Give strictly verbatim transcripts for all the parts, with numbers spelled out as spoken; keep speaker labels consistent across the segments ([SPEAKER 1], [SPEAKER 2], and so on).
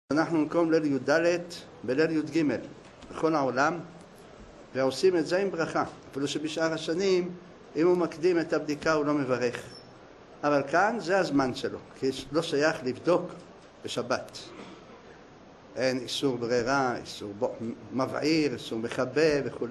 [SPEAKER 1] אנחנו במקום ליל י"ד בליל י"ג בכל העולם, ועושים את זה עם ברכה, אפילו שבשאר השנים אם הוא מקדים את הבדיקה הוא לא מברך, אבל כאן זה הזמן שלו, כי לא שייך לבדוק בשבת. אין איסור ברירה, איסור מבעיר, איסור מכבה וכו'.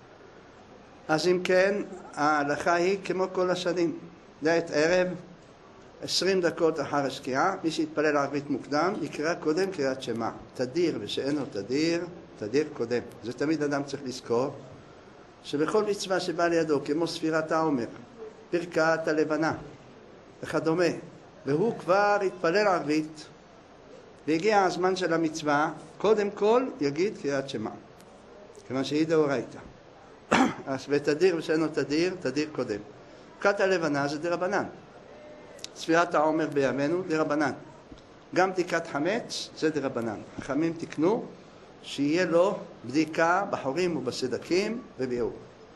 [SPEAKER 1] אז אם כן, ההלכה היא כמו כל השנים, לעת ערב עשרים דקות אחר השקיעה, מי שיתפלל ערבית מוקדם יקרא קודם קריאת שמע, תדיר ושאינו תדיר, תדיר קודם. זה תמיד אדם צריך לזכור שבכל מצווה שבא לידו, כמו ספירת העומר, ברכת הלבנה וכדומה, והוא כבר התפלל ערבית והגיע הזמן של המצווה, קודם כל יגיד קריאת שמע, כיוון שהיא דאורייתא. אז ותדיר ושאינו תדיר, תדיר קודם. ברכת הלבנה זה דרבנן, ספירת העומר בימינו דרבנן, גם בדיקת חמץ זה דרבנן. חכמים תקנו שיהיה לו בדיקה בחורים ובסדקים וביעור.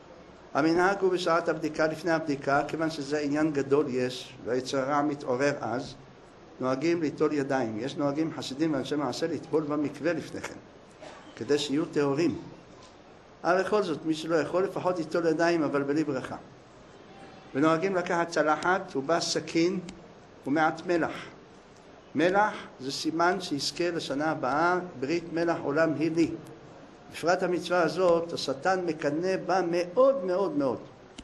[SPEAKER 1] המנהג הוא בשעת הבדיקה לפני הבדיקה, כיוון שזה עניין גדול יש והיצר הרע מתעורר, אז נוהגים ליטול ידיים. יש נוהגים חסידים ואנשי מעשה לטבול במקווה לפני כן כדי שיהיו טהורים, אבל בכל זאת מי שלא יכול לפחות ליטול ידיים, אבל בלי ברכה. ונוהגים לקחת צלחת ובה סכין ומעט מלח. מלח זה סימן שיזכה לשנה הבאה ברית מלח עולם היא לי. בפרט המצווה הזאת השטן מקנא בה מאוד מאוד מאוד,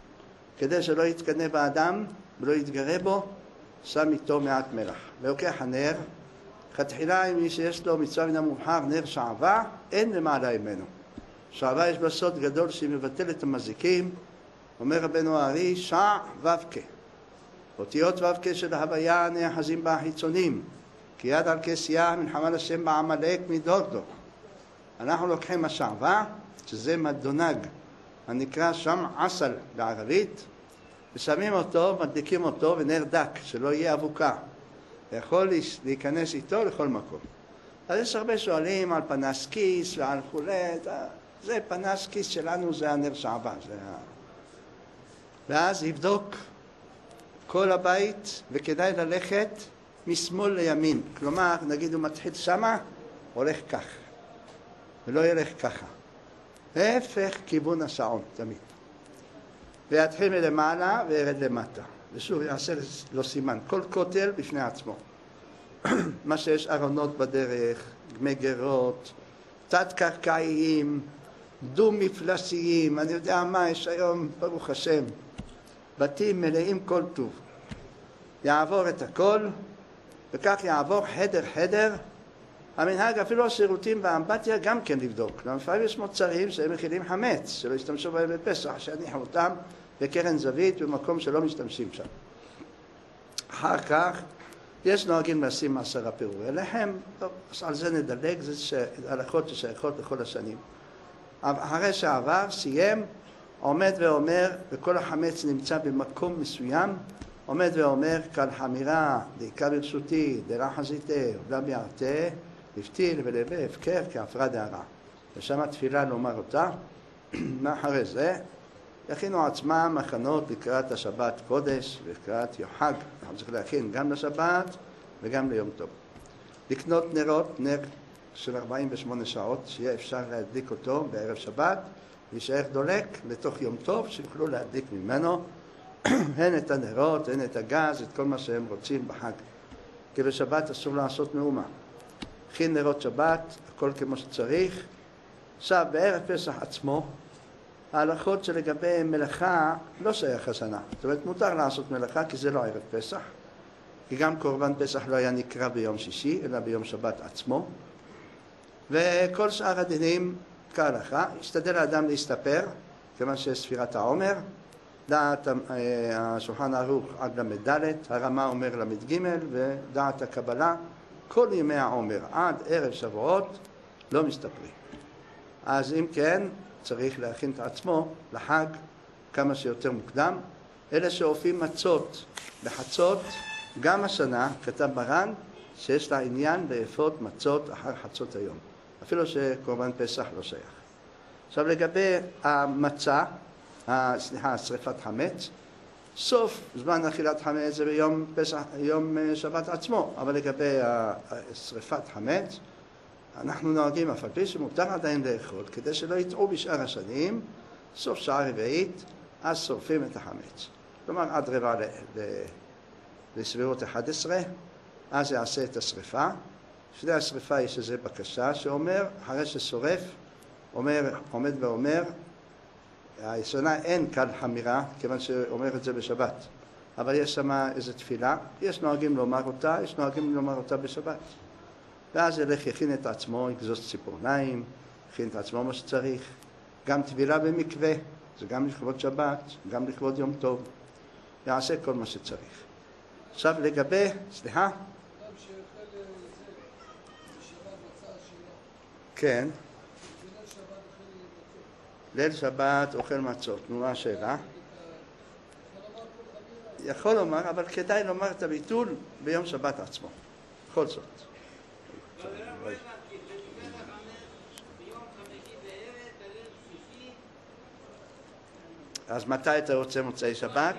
[SPEAKER 1] כדי שלא יתקנא באדם ולא יתגרה בו, שם איתו מעט מלח. ולוקח הנר, כתחילה עם מי שיש לו מצווה מן המובחר נר שעבה, אין למעלה ממנו. שעבה יש בה סוד גדול שהיא מבטלת את המזיקים. אומר רבנו הארי, שע ובקה, אותיות ובקה של ההוויה נאחזים בה החיצונים, כי יד על כסייה מלחמה לשם בעמלק מדורדור. אנחנו לוקחים השעבה, שזה מדונג הנקרא שם עסל בערבית, ושמים אותו, מדליקים אותו ונר דק, שלא יהיה אבוקה, ויכול להיכנס איתו לכל מקום. אז יש הרבה שואלים על פנס כיס ועל חולת, זה פנס כיס שלנו, זה הנר שעבה, זה ה... ואז יבדוק כל הבית, וכדאי ללכת משמאל לימין. כלומר, נגיד הוא מתחיל שמה, הולך כך, ולא ילך ככה. להפך כיוון השעון, תמיד. ויתחיל מלמעלה וירד למטה. ושוב, יעשה לו סימן. כל כותל בפני עצמו. מה שיש ארונות בדרך, מגרות, תת-קרקעיים, דו-מפלסיים, אני יודע מה, יש היום, ברוך השם, בתים מלאים כל טוב. יעבור את הכל, וכך יעבור חדר חדר. המנהג אפילו השירותים והאמבטיה גם כן לבדוק. לפעמים יש מוצרים שהם מכילים חמץ, שלא ישתמשו בהם בפסח, שיניחו אותם בקרן זווית במקום שלא משתמשים שם. אחר כך יש נוהגים לשים עשרה פירורי לחם, על זה נדלג, זה הלכות ששייכות לכל השנים. אחרי שעבר, סיים, עומד ואומר, וכל החמץ נמצא במקום מסוים, עומד ואומר, כל חמירה, דעיקה ברשותי, דרה חזיתה, ובלה ביערתה, לפתיל ולווה, הפקר, כאפרה דהרה. ושם התפילה לומר אותה. מאחרי זה, יכינו עצמם מכנות לקראת השבת קודש, לקראת יוחג. אנחנו צריכים להכין גם לשבת וגם ליום טוב. לקנות נרות, נר של ארבעים ושמונה שעות, שיהיה אפשר להדליק אותו בערב שבת, וישאר דולק לתוך יום טוב, שיוכלו להדליק ממנו הן את הנרות, הן את הגז, את כל מה שהם רוצים בחג. כי בשבת אסור לעשות מאומה. הכין נרות שבת, הכל כמו שצריך. עכשיו, בערב פסח עצמו, ההלכות שלגבי מלאכה לא שייך השנה. זאת אומרת, מותר לעשות מלאכה, כי זה לא ערב פסח. כי גם קורבן פסח לא היה נקרא ביום שישי, אלא ביום שבת עצמו. וכל שאר הדינים כהלכה, השתדל האדם להסתפר, כיוון שיש ספירת העומר, דעת השולחן ערוך עד למד ד', הרמה אומר למד ג', ודעת הקבלה, כל ימי העומר עד ערב שבועות לא מסתפרים. אז אם כן, צריך להכין את עצמו לחג כמה שיותר מוקדם. אלה שאופים מצות בחצות, גם השנה כתב מרן שיש לה עניין לאפות מצות אחר חצות היום, אפילו שקורבן פסח לא שייך. עכשיו לגבי המצה, סליחה, שריפת חמץ, סוף זמן אכילת חמץ זה ביום פסח, יום שבת עצמו, אבל לגבי שריפת חמץ, אנחנו נוהגים אף על פי שמותר עדיין לאכול, כדי שלא יטעו בשאר השנים, סוף שעה רביעית, אז שורפים את החמץ. כלומר, עד רבע לסבירות אחת עשרה, אז יעשה את השריפה. לפני השריפה יש איזו בקשה שאומר, אחרי ששורף, אומר, עומד ואומר, הישנה אין כאן חמירה, כיוון שאומר את זה בשבת. אבל יש שם איזו תפילה, יש נוהגים לומר אותה, יש נוהגים לומר אותה בשבת. ואז ילך, יכין את עצמו, יגזוס ציפורניים, יכין את עצמו מה שצריך. גם טבילה במקווה, זה גם לכבוד שבת, גם לכבוד יום טוב. יעשה כל מה שצריך. עכשיו לגבי, סליחה? כן. ליל שבת אוכל מצות. נו, מה השאלה? יכול לומר, אבל כדאי לומר את הביטול ביום שבת עצמו. בכל זאת. אז מתי אתה רוצה מוצאי שבת?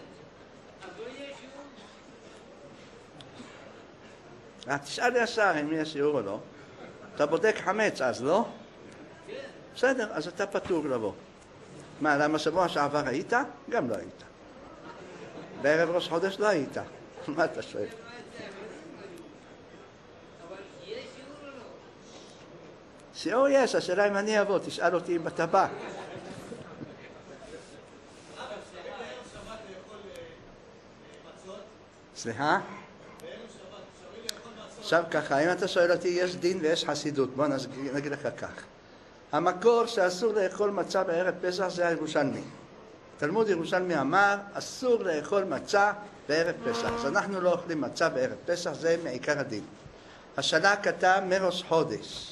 [SPEAKER 1] תשאל ישר אם יש שיעור או לא. אתה בודק חמץ אז, לא? בסדר, אז אתה פטור לבוא. מה, למה שבוע שעבר היית? גם לא היית. בערב ראש חודש לא היית. מה אתה שואל? שיעור יש, השאלה אם אני אבוא, תשאל אותי אם אתה בא. סליחה? עכשיו ככה, אם אתה שואל אותי, יש דין ויש חסידות, בוא נגיד לך כך. המקור שאסור לאכול מצה בערב פסח זה הירושלמי. תלמוד ירושלמי אמר, אסור לאכול מצה בערב פסח. אז אנחנו לא אוכלים מצה בערב פסח, זה מעיקר הדין. השנה כתב מראש חודש.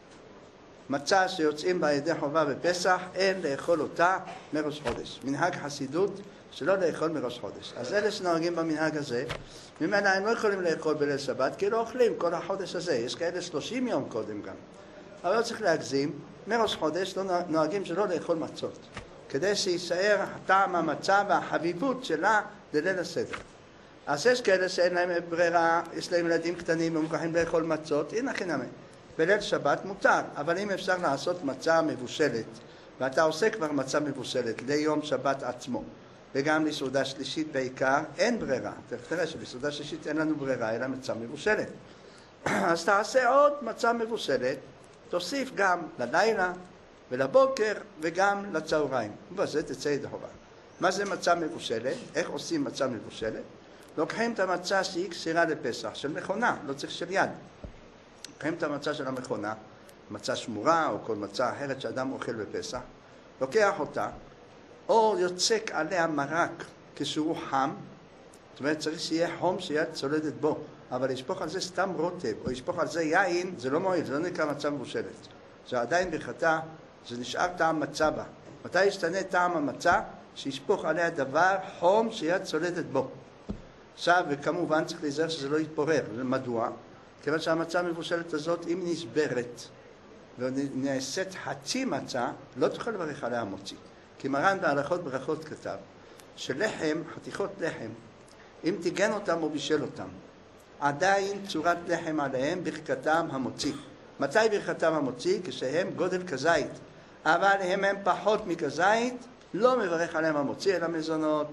[SPEAKER 1] מצה שיוצאים בה ידי חובה בפסח, אין לאכול אותה מראש חודש. מנהג חסידות שלא לאכול מראש חודש. אז אלה שנוהגים במנהג הזה, ממנה הם לא יכולים לאכול בליל שבת, כי לא אוכלים כל החודש הזה. יש כאלה שלושים יום קודם גם. אבל לא צריך להגזים, מראש חודש לא נוהגים שלא לאכול מצות, כדי שישאר טעם המצה והחביבות שלה לליל הסדר. אז יש כאלה שאין להם ברירה, יש להם ילדים קטנים ומוכרחים לאכול מצות, הנה חינמי. בליל שבת מותר, אבל אם אפשר לעשות מצה מבושלת, ואתה עושה כבר מצה מבושלת ליום שבת עצמו, וגם לסעודה שלישית בעיקר, אין ברירה. תראה שבסעודה שלישית אין לנו ברירה, אלא מצה מבושלת. אז תעשה עוד מצה מבושלת, תוסיף גם ללילה ולבוקר וגם לצהריים. ובזה תצא ידי חובה. מה זה מצה מבושלת? איך עושים מצה מבושלת? לוקחים את המצה שהיא קשירה לפסח, של מכונה, לא צריך של יד. לוקחים את המצה של המכונה, מצה שמורה או כל מצה אחרת שאדם אוכל בפסח, לוקח אותה, או יוצק עליה מרק כשהוא חם, זאת אומרת צריך שיהיה חום שיד צולדת בו, אבל לשפוך על זה סתם רוטב, או לשפוך על זה יין, זה לא מועיל, זה לא נקרא מצה מבושלת. זה עדיין ברכתה, זה נשאר טעם מצה בה. מתי ישתנה טעם המצה? שישפוך עליה דבר חום שיד צולדת בו. עכשיו, וכמובן צריך להיזהר שזה לא יתפורר. מדוע? כיוון שהמצה המבושלת הזאת, אם נשברת ונעשית חצי מצה, לא תוכל לברך עליה מוציא. כי מרן בהלכות ברכות כתב, שלחם, חתיכות לחם, אם תיגן אותם או בישל אותם, עדיין צורת לחם עליהם ברכתם המוציא. מתי ברכתם המוציא? כשהם גודל כזית. אבל הם הם פחות מכזית, לא מברך עליהם המוציא, אלא מזונות.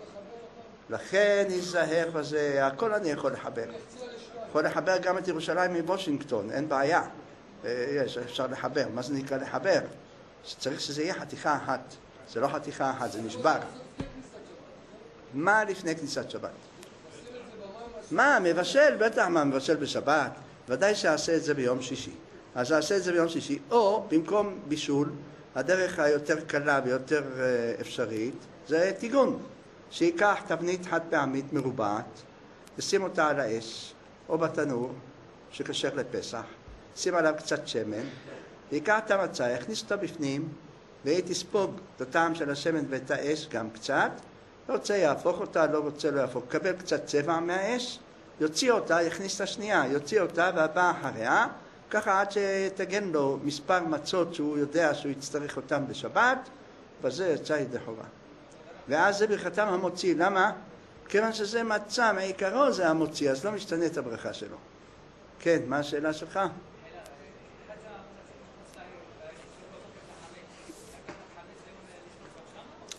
[SPEAKER 1] לכן ייזהר בזה, הכל אני יכול לחבר. יכול לחבר גם את ירושלים מבושינגטון, אין בעיה. יש, אפשר לחבר. מה זה נקרא לחבר? שצריך שזה יהיה חתיכה אחת. זה לא חתיכה אחת, זה נשבר. מה לפני כניסת שבת? מה, מבשל? בטח מה, מבשל בשבת. ודאי שעשה את זה ביום שישי. אז עשה את זה ביום שישי, או במקום בישול, הדרך היותר קלה ויותר אפשרית, זה טיגון. שיקח תבנית חד פעמית מרובעת, ישים אותה על האש, או בתנור, שקשר לפסח, שים עליו קצת שמן, ויקח את המצה, יכניס אותה בפנים, והיא תספוג את הטעם של השמן ואת האש גם קצת, לא רוצה יהפוך אותה, לא רוצה לא יהפוך, קבל קצת צבע מהאש, יוציא אותה, יכניס את השנייה, יוציא אותה והבא אחריה, ככה עד שתגן לו מספר מצות שהוא יודע שהוא יצטרך אותם בשבת, וזה יצא ידי חובה. ואז זה ברכתם המוציא. למה? כיוון שזה מצה, מעיקרו זה המוציא, אז לא משתנה את הברכה שלו. כן, מה השאלה שלך?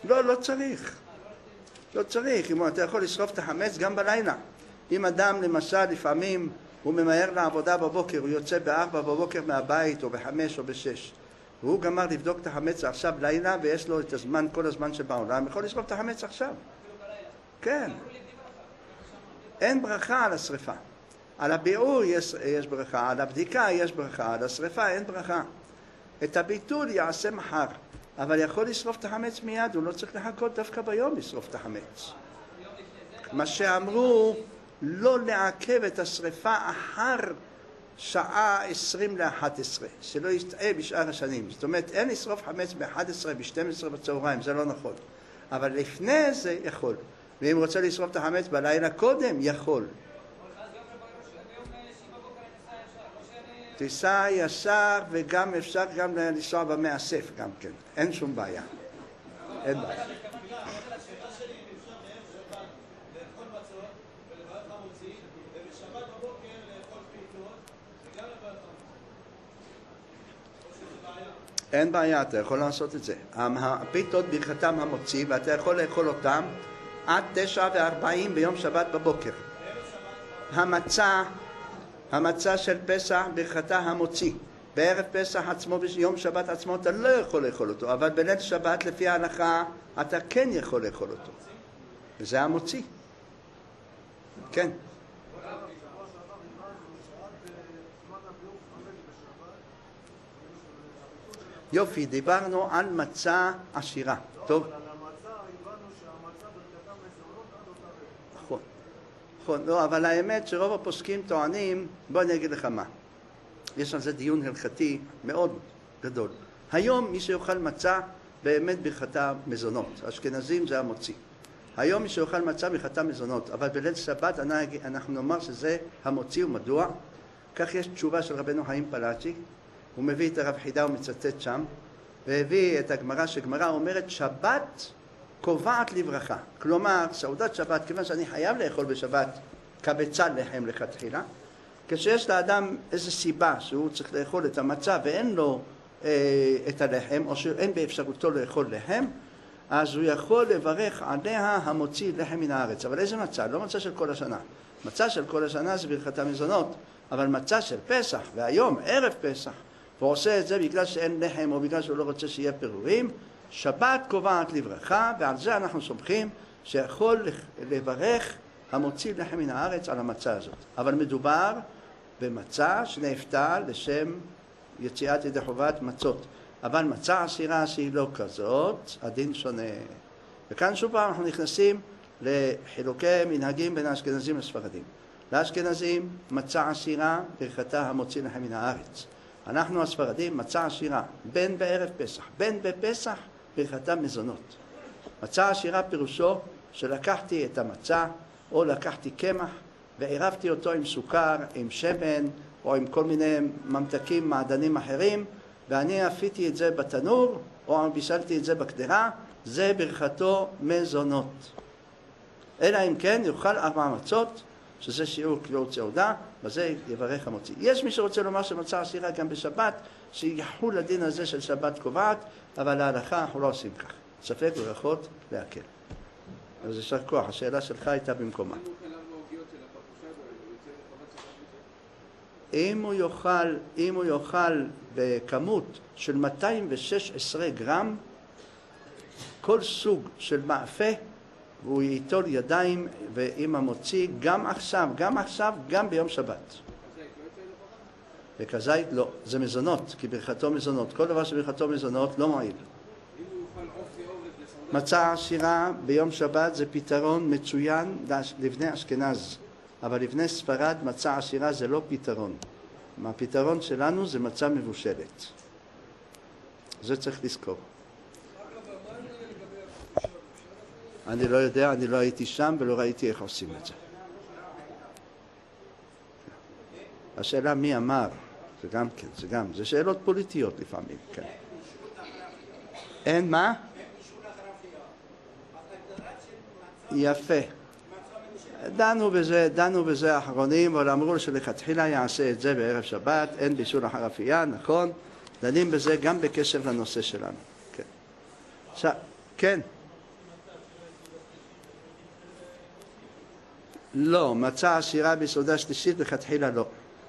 [SPEAKER 1] לא, לא צריך. לא צריך. אם אתה יכול לשרוף את החמץ גם בלילה. אם אדם למשל לפעמים הוא ממהר לעבודה בבוקר, הוא יוצא בארבע בבוקר מהבית או בחמש או בשש, והוא גמר לבדוק את החמץ עכשיו לילה ויש לו את הזמן, כל הזמן שבעולם, יכול לשרוף את החמץ עכשיו. כן. אין ברכה על השריפה. על הביעור יש, יש ברכה, על הבדיקה יש ברכה, על השריפה אין ברכה. את הביטול יעשה מחר, אבל יכול לשרוף את החמץ מיד, הוא לא צריך לחכות דווקא ביום לשרוף את החמץ. מה שאמרו, לא לעכב את השריפה אחר שעה עשרים לאחת עשרה, שלא יסתאה בשאר השנים. זאת אומרת, אין לשרוף חמץ ב-אחת עשרה, ב-שתים עשרה בצהריים, זה לא נכון. אבל לפני זה יכול. ואם רוצה לשרוף את החמץ בלילה קודם, יכול. טיסה ישר, וגם אפשר גם לנסוע במאסף גם כן. אין שום בעיה. אין בעיה. אין בעיה, אתה יכול לעשות את זה. הפיתות ברכתם המוציא, ואתה יכול לאכול אותם עד תשע וארבעים ביום שבת בבוקר. המצה, המצה של פסח ברכתה המוציא. בערב פסח עצמו, ביום שבת עצמו, אתה לא יכול לאכול אותו, אבל בליל שבת לפי ההלכה אתה כן יכול לאכול אותו. וזה המוציא. כן. יופי, דיברנו על מצה עשירה. טוב.
[SPEAKER 2] אבל על המצה הבנו שהמצה ברכתם מזונות עד אותה רגע.
[SPEAKER 1] נכון. נכון, לא, אבל האמת שרוב הפוסקים טוענים, בוא אני אגיד לך מה. יש על זה דיון הלכתי מאוד גדול. היום מי שיאכל מצה באמת ברכתה מזונות. אשכנזים זה המוציא. היום מי שיאכל מצה ברכתה מזונות, אבל בליל שבת אנחנו נאמר שזה המוציא. ומדוע? כך יש תשובה של רבנו חיים פלאצ'י. הוא מביא את הרב חידה ומצטט שם, והביא את הגמרא, שגמרא אומרת שבת קובעת לברכה. כלומר, סעודת שבת, כיוון שאני חייב לאכול בשבת כבצל לחם לכתחילה, כשיש לאדם איזו סיבה שהוא צריך לאכול את המצה ואין לו אה, את הלחם, או שאין באפשרותו לאכול לחם, אז הוא יכול לברך עליה המוציא לחם מן הארץ. אבל איזה מצה? לא מצה של כל השנה. מצה של כל השנה זה ברכתה מזונות, אבל מצה של פסח, והיום ערב פסח, והוא עושה את זה בגלל שאין לחם או בגלל שהוא לא רוצה שיהיה פירורים, שבת קובעת לברכה, ועל זה אנחנו סומכים שיכול לברך המוציא לחם מן הארץ על המצה הזאת. אבל מדובר במצה שנאפתה לשם יציאת ידי חובת מצות. אבל מצה עשירה שהיא לא כזאת, הדין שונה. וכאן שוב פעם אנחנו נכנסים לחילוקי מנהגים בין האשכנזים לספרדים. לאשכנזים מצה עשירה ברכתה המוציא לחם מן הארץ. אנחנו הספרדים מצה עשירה בין בערב פסח, בין בפסח ברכתה מזונות. מצה עשירה פירושו שלקחתי את המצה או לקחתי קמח ועירבתי אותו עם סוכר, עם שמן או עם כל מיני ממתקים מעדנים אחרים, ואני אפיתי את זה בתנור או בישלתי את זה בקדרה, זה ברכתו מזונות. אלא אם כן יאכל ארבע מצות, שזה שיעור קביעות סעודה, וזה יברך המוציא. יש מי שרוצה לומר שמצה עשירה גם בשבת, שיחול לדין הזה של שבת קובעת, אבל להלכה אנחנו לא עושים כך. ספק ברכות להקל. אז יישר כוח, השאלה שלך הייתה במקומה. אם הוא יאכל, אם הוא יאכל בכמות של מאתיים ושש עשרה גרם, כל סוג של מאפה, והוא ייטול ידיים ועם המוציא גם עכשיו, גם עכשיו, גם ביום שבת. וכזית לא, זה מזונות, כי ברכתו מזונות. כל דבר שברכתו מזונות לא מועיל. מצה עשירה ביום שבת זה פתרון מצוין לבני אשכנז, אבל לבני ספרד מצה עשירה זה לא פתרון. הפתרון שלנו זה מצה מבושלת. זה צריך לזכור. אני לא יודע, אני לא הייתי שם ולא ראיתי איך עושים את זה. השאלה מי אמר, זה גם כן, זה גם, זה שאלות פוליטיות לפעמים, כן. אין מה? יפה. דנו בזה, דנו בזה האחרונים, אבל אמרו שלכתחילה יעשה את זה בערב שבת, אין בישול החרפייה, נכון? דנים בזה גם בקשר לנושא שלנו. כן. עכשיו, כן. לא, מצה עשירה בסעודה שלישית לכתחילה לא.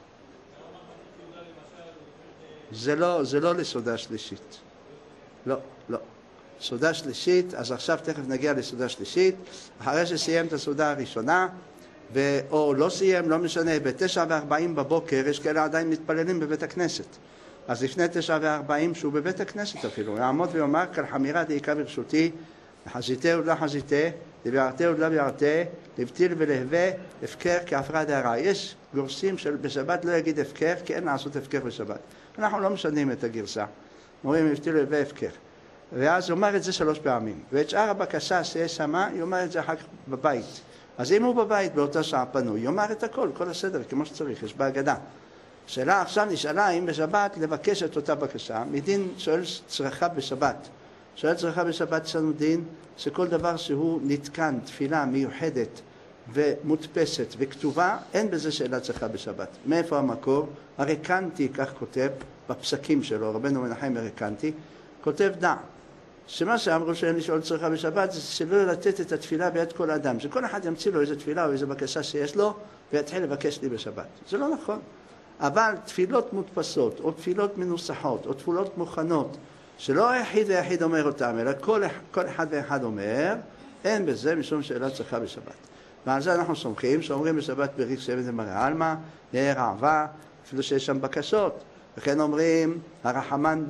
[SPEAKER 1] זה לא, זה לא לסעודה שלישית. לא, לא. סעודה שלישית, אז עכשיו תכף נגיע לסעודה שלישית, אחרי שסיים את הסעודה הראשונה, ו... או לא סיים, לא משנה, בתשע וארבעים בבוקר, יש כאלה עדיין מתפללים בבית הכנסת. אז לפני תשע וארבעים, שהוא בבית הכנסת אפילו, יעמוד ויאמר, כל חמירה דעיקה ברשותי, לחזיתה ולא חזיתה, לביערתה ולא ביערתה, לבטיל ולהווה, הפקר כעפרה דהרה. יש גורסים שבשבת לא יגיד הפקר, כי אין לעשות הפקר בשבת. אנחנו לא משנים את הגרסה. אומרים, לבטיל ולהווה הפקר. ואז הוא אומר את זה שלוש פעמים. ואת שאר הבקשה שיש שמה, הוא אומר את זה אחר כך בבית. אז אם הוא בבית באותה שעה פנוי, הוא אומר את הכל, כל הסדר, כמו שצריך, יש בהגדה. שאלה עכשיו נשאלה אם בשבת לבקש את אותה בקשה, מדין שואל צרכה בשבת. שואל צרכה בשבת יש לנו דין שכל דבר שהוא נתקן, תפילה מיוחדת ומודפסת וכתובה, אין בזה שאלה צרכה בשבת. מאיפה המקור? הרקנטי, כך כותב בפסקים שלו, רבנו מנחם הרקנטי, כותב דע, שמה שאמרו שאין לשאול צרכה בשבת זה שלא לתת את התפילה ביד כל אדם, שכל אחד ימציא לו איזו תפילה או איזו בקשה שיש לו ויתחיל לבקש לי בשבת. זה לא נכון. אבל תפילות מודפסות, או תפילות מנוסחות, או תפילות מוכנות, שלא היחיד ויחיד אומר אותם, אלא כל, כל אחד ואחד אומר, אין בזה משום שאלה צרכה בשבת. ועל זה אנחנו סומכים, שאומרים בשבת בריך שבט דמרא עלמא, נר אהבה, אפילו שיש שם בקשות. וכן אומרים, הרחמן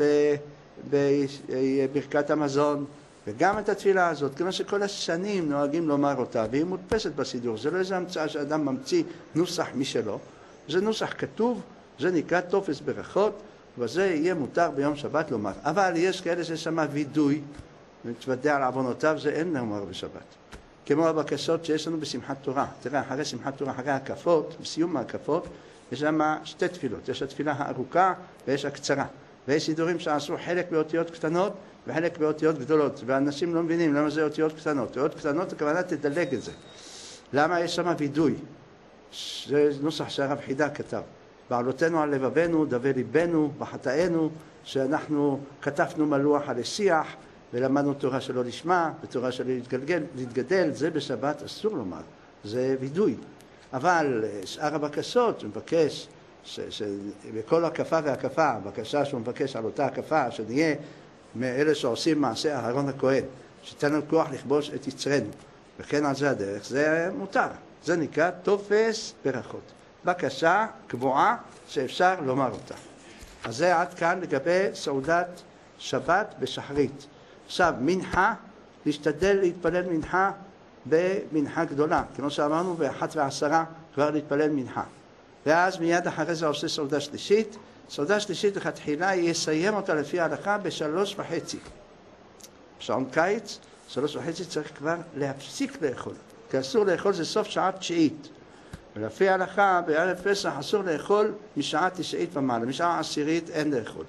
[SPEAKER 1] בברכת המזון, וגם את התפילה הזאת, כמו שכל השנים נוהגים לומר אותה, והיא מודפסת בסידור. זה לא איזו המצאה שאדם ממציא נוסח משלו, זה נוסח כתוב, זה נקרא טופס ברכות, וזה יהיה מותר ביום שבת לומר. אבל יש כאלה ששמע וידוי, ומתוודע על עוונותיו, זה אין לומר בשבת. כמו הבקשות שיש לנו בשמחת תורה. תראה, אחרי שמחת תורה, אחרי ההקפות, בסיום ההקפות, יש שם שתי תפילות. יש התפילה הארוכה ויש הקצרה. ויש סידורים שעשו חלק באותיות קטנות וחלק באותיות גדולות. ואנשים לא מבינים למה זה אותיות קטנות. אותיות קטנות, הכוונה תדלג את זה. למה יש שם וידוי? זה נוסח שהרב חידה כתב. בעלותנו על לבבנו, דווה ליבנו, בחטאנו, שאנחנו כתבנו מלוח על השיח, ולמדנו תורה שלא לשמה, ותורה שלא להתגלגל, להתגדל, זה בשבת אסור לומר, זה וידוי. אבל שאר הבקשות, הוא מבקש, שבכל הקפה והקפה, הבקשה שהוא מבקש על אותה הקפה, שנהיה מאלה שעושים מעשה אהרון הכהן, שתן לנו כוח לכבוש את יצרנו, וכן על זה הדרך, זה מותר. זה נקרא טופס ברכות. בקשה קבועה שאפשר לומר אותה. אז זה עד כאן לגבי סעודת שבת בשחרית. עכשיו, מנחה, להשתדל להתפלל מנחה במנחה גדולה. כמו שאמרנו, באחת ועשרה כבר להתפלל מנחה. ואז מיד אחרי זה עושה סעודה שלישית. סעודה שלישית לכתחילה יסיים אותה לפי ההלכה בשלוש וחצי. בשעון קיץ, שלוש וחצי צריך כבר להפסיק לאכול. כי אסור לאכול זה סוף שעה תשיעית. ולפי ההלכה, בערב פסח אסור לאכול משעה תשעית ומעלה. משעה עשירית אין לאכול.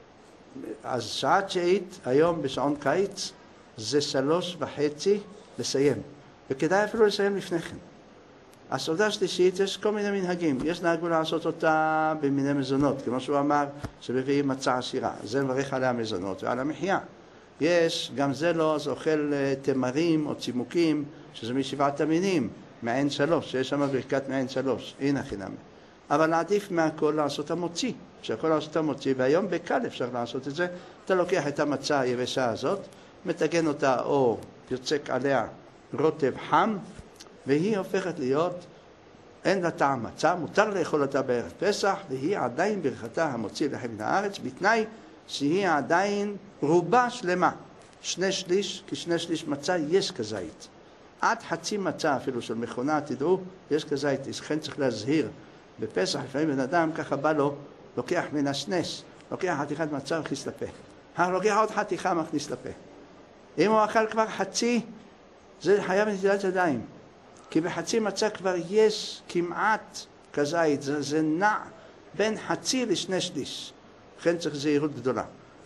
[SPEAKER 1] אז שעה תשיעית, היום בשעון קיץ, זה שלוש וחצי לסיים. וכדאי אפילו לסיים לפני כן. הסעודה שלישית יש כל מיני מנהגים. יש נהגו לעשות אותה במיני מזונות, כמו שהוא אמר שמביאים מצה עשירה. זה מברך על המזונות ועל המחיה. יש, גם זה לא, אז אוכל תמרים או צימוקים, שזה משבעת המינים, מעין שלוש, שיש שם ברכת מעין שלוש, הנה חינם. אבל עדיף מהכל לעשות המוציא, שהכל לעשות המוציא, והיום בקל אפשר לעשות את זה. אתה לוקח את המצה היבשה הזאת, מתגן אותה או יוצק עליה רוטב חם, והיא הופכת להיות, אין לה טעם מצה, מותר לאכול אותה בערב פסח, והיא עדיין ברכתה המוציא לחם מן הארץ, בתנאי שהיא עדיין רובה שלמה. שני שליש, כי שני שליש מצה יש כזית. עד חצי מצה אפילו של מכונה, תדעו, יש כזית. לכן צריך להזהיר. בפסח לפעמים בן אדם ככה בא לו, לוקח מן השנש, לוקח חתיכת מצה ומכניס לפה. לוקח עוד חתיכה ומכניס לפה. אם הוא אכל כבר חצי, זה חייב נטילת ידיים. כי בחצי מצה כבר יש כמעט כזית. זה, זה נע בין חצי לשני שליש. לכן צריך זהירות גדולה.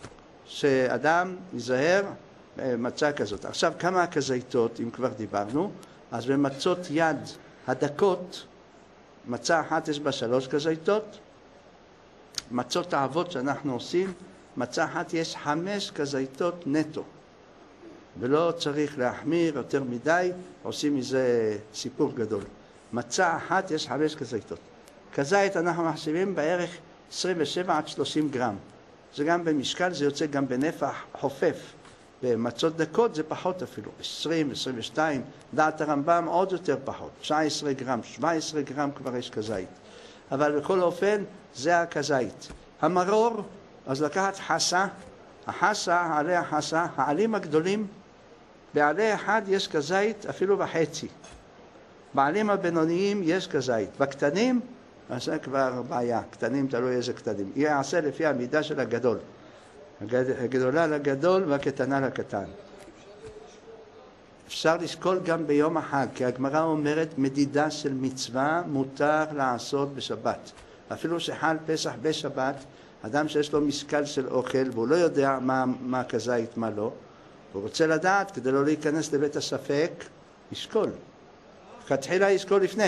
[SPEAKER 1] שאדם ייזהר מצה כזאת. עכשיו, כמה הכזיתות, אם כבר דיברנו, אז במצות יד הדקות, מצה אחת יש בה שלוש כזיתות, מצות האבות שאנחנו עושים, מצה אחת יש חמש כזיתות נטו. ולא צריך להחמיר יותר מדי, עושים מזה סיפור גדול. מצה אחת יש חמש כזיתות. כזית אנחנו מחשיבים בערך עשרים ושבע עד שלושים גרם. זה גם במשקל, זה יוצא גם בנפח חופף. במצות דקות זה פחות אפילו, עשרים, עשרים ושתיים, דעת הרמב"ם עוד יותר פחות, תשע עשרה גרם, שבע עשרה גרם כבר יש כזית. אבל בכל אופן זה הכזית. המרור, אז לקחת חסה, החסה, עלי החסה, העלים הגדולים, בעלי אחד יש כזית אפילו וחצי. בעלים הבינוניים יש כזית. בקטנים, אז זה כבר בעיה, קטנים תלוי איזה קטנים. יעשה לפי המידה של הגדול. הגדולה לגדול והקטנה לקטן. אפשר לשקול גם ביום החג, כי הגמרא אומרת מדידה של מצווה מותר לעשות בשבת. אפילו שחל פסח בשבת, אדם שיש לו משקל של אוכל והוא לא יודע מה, מה כזית, מה לא, הוא רוצה לדעת כדי לא להיכנס לבית הספק, ישקול. כתחילה ישקול לפני.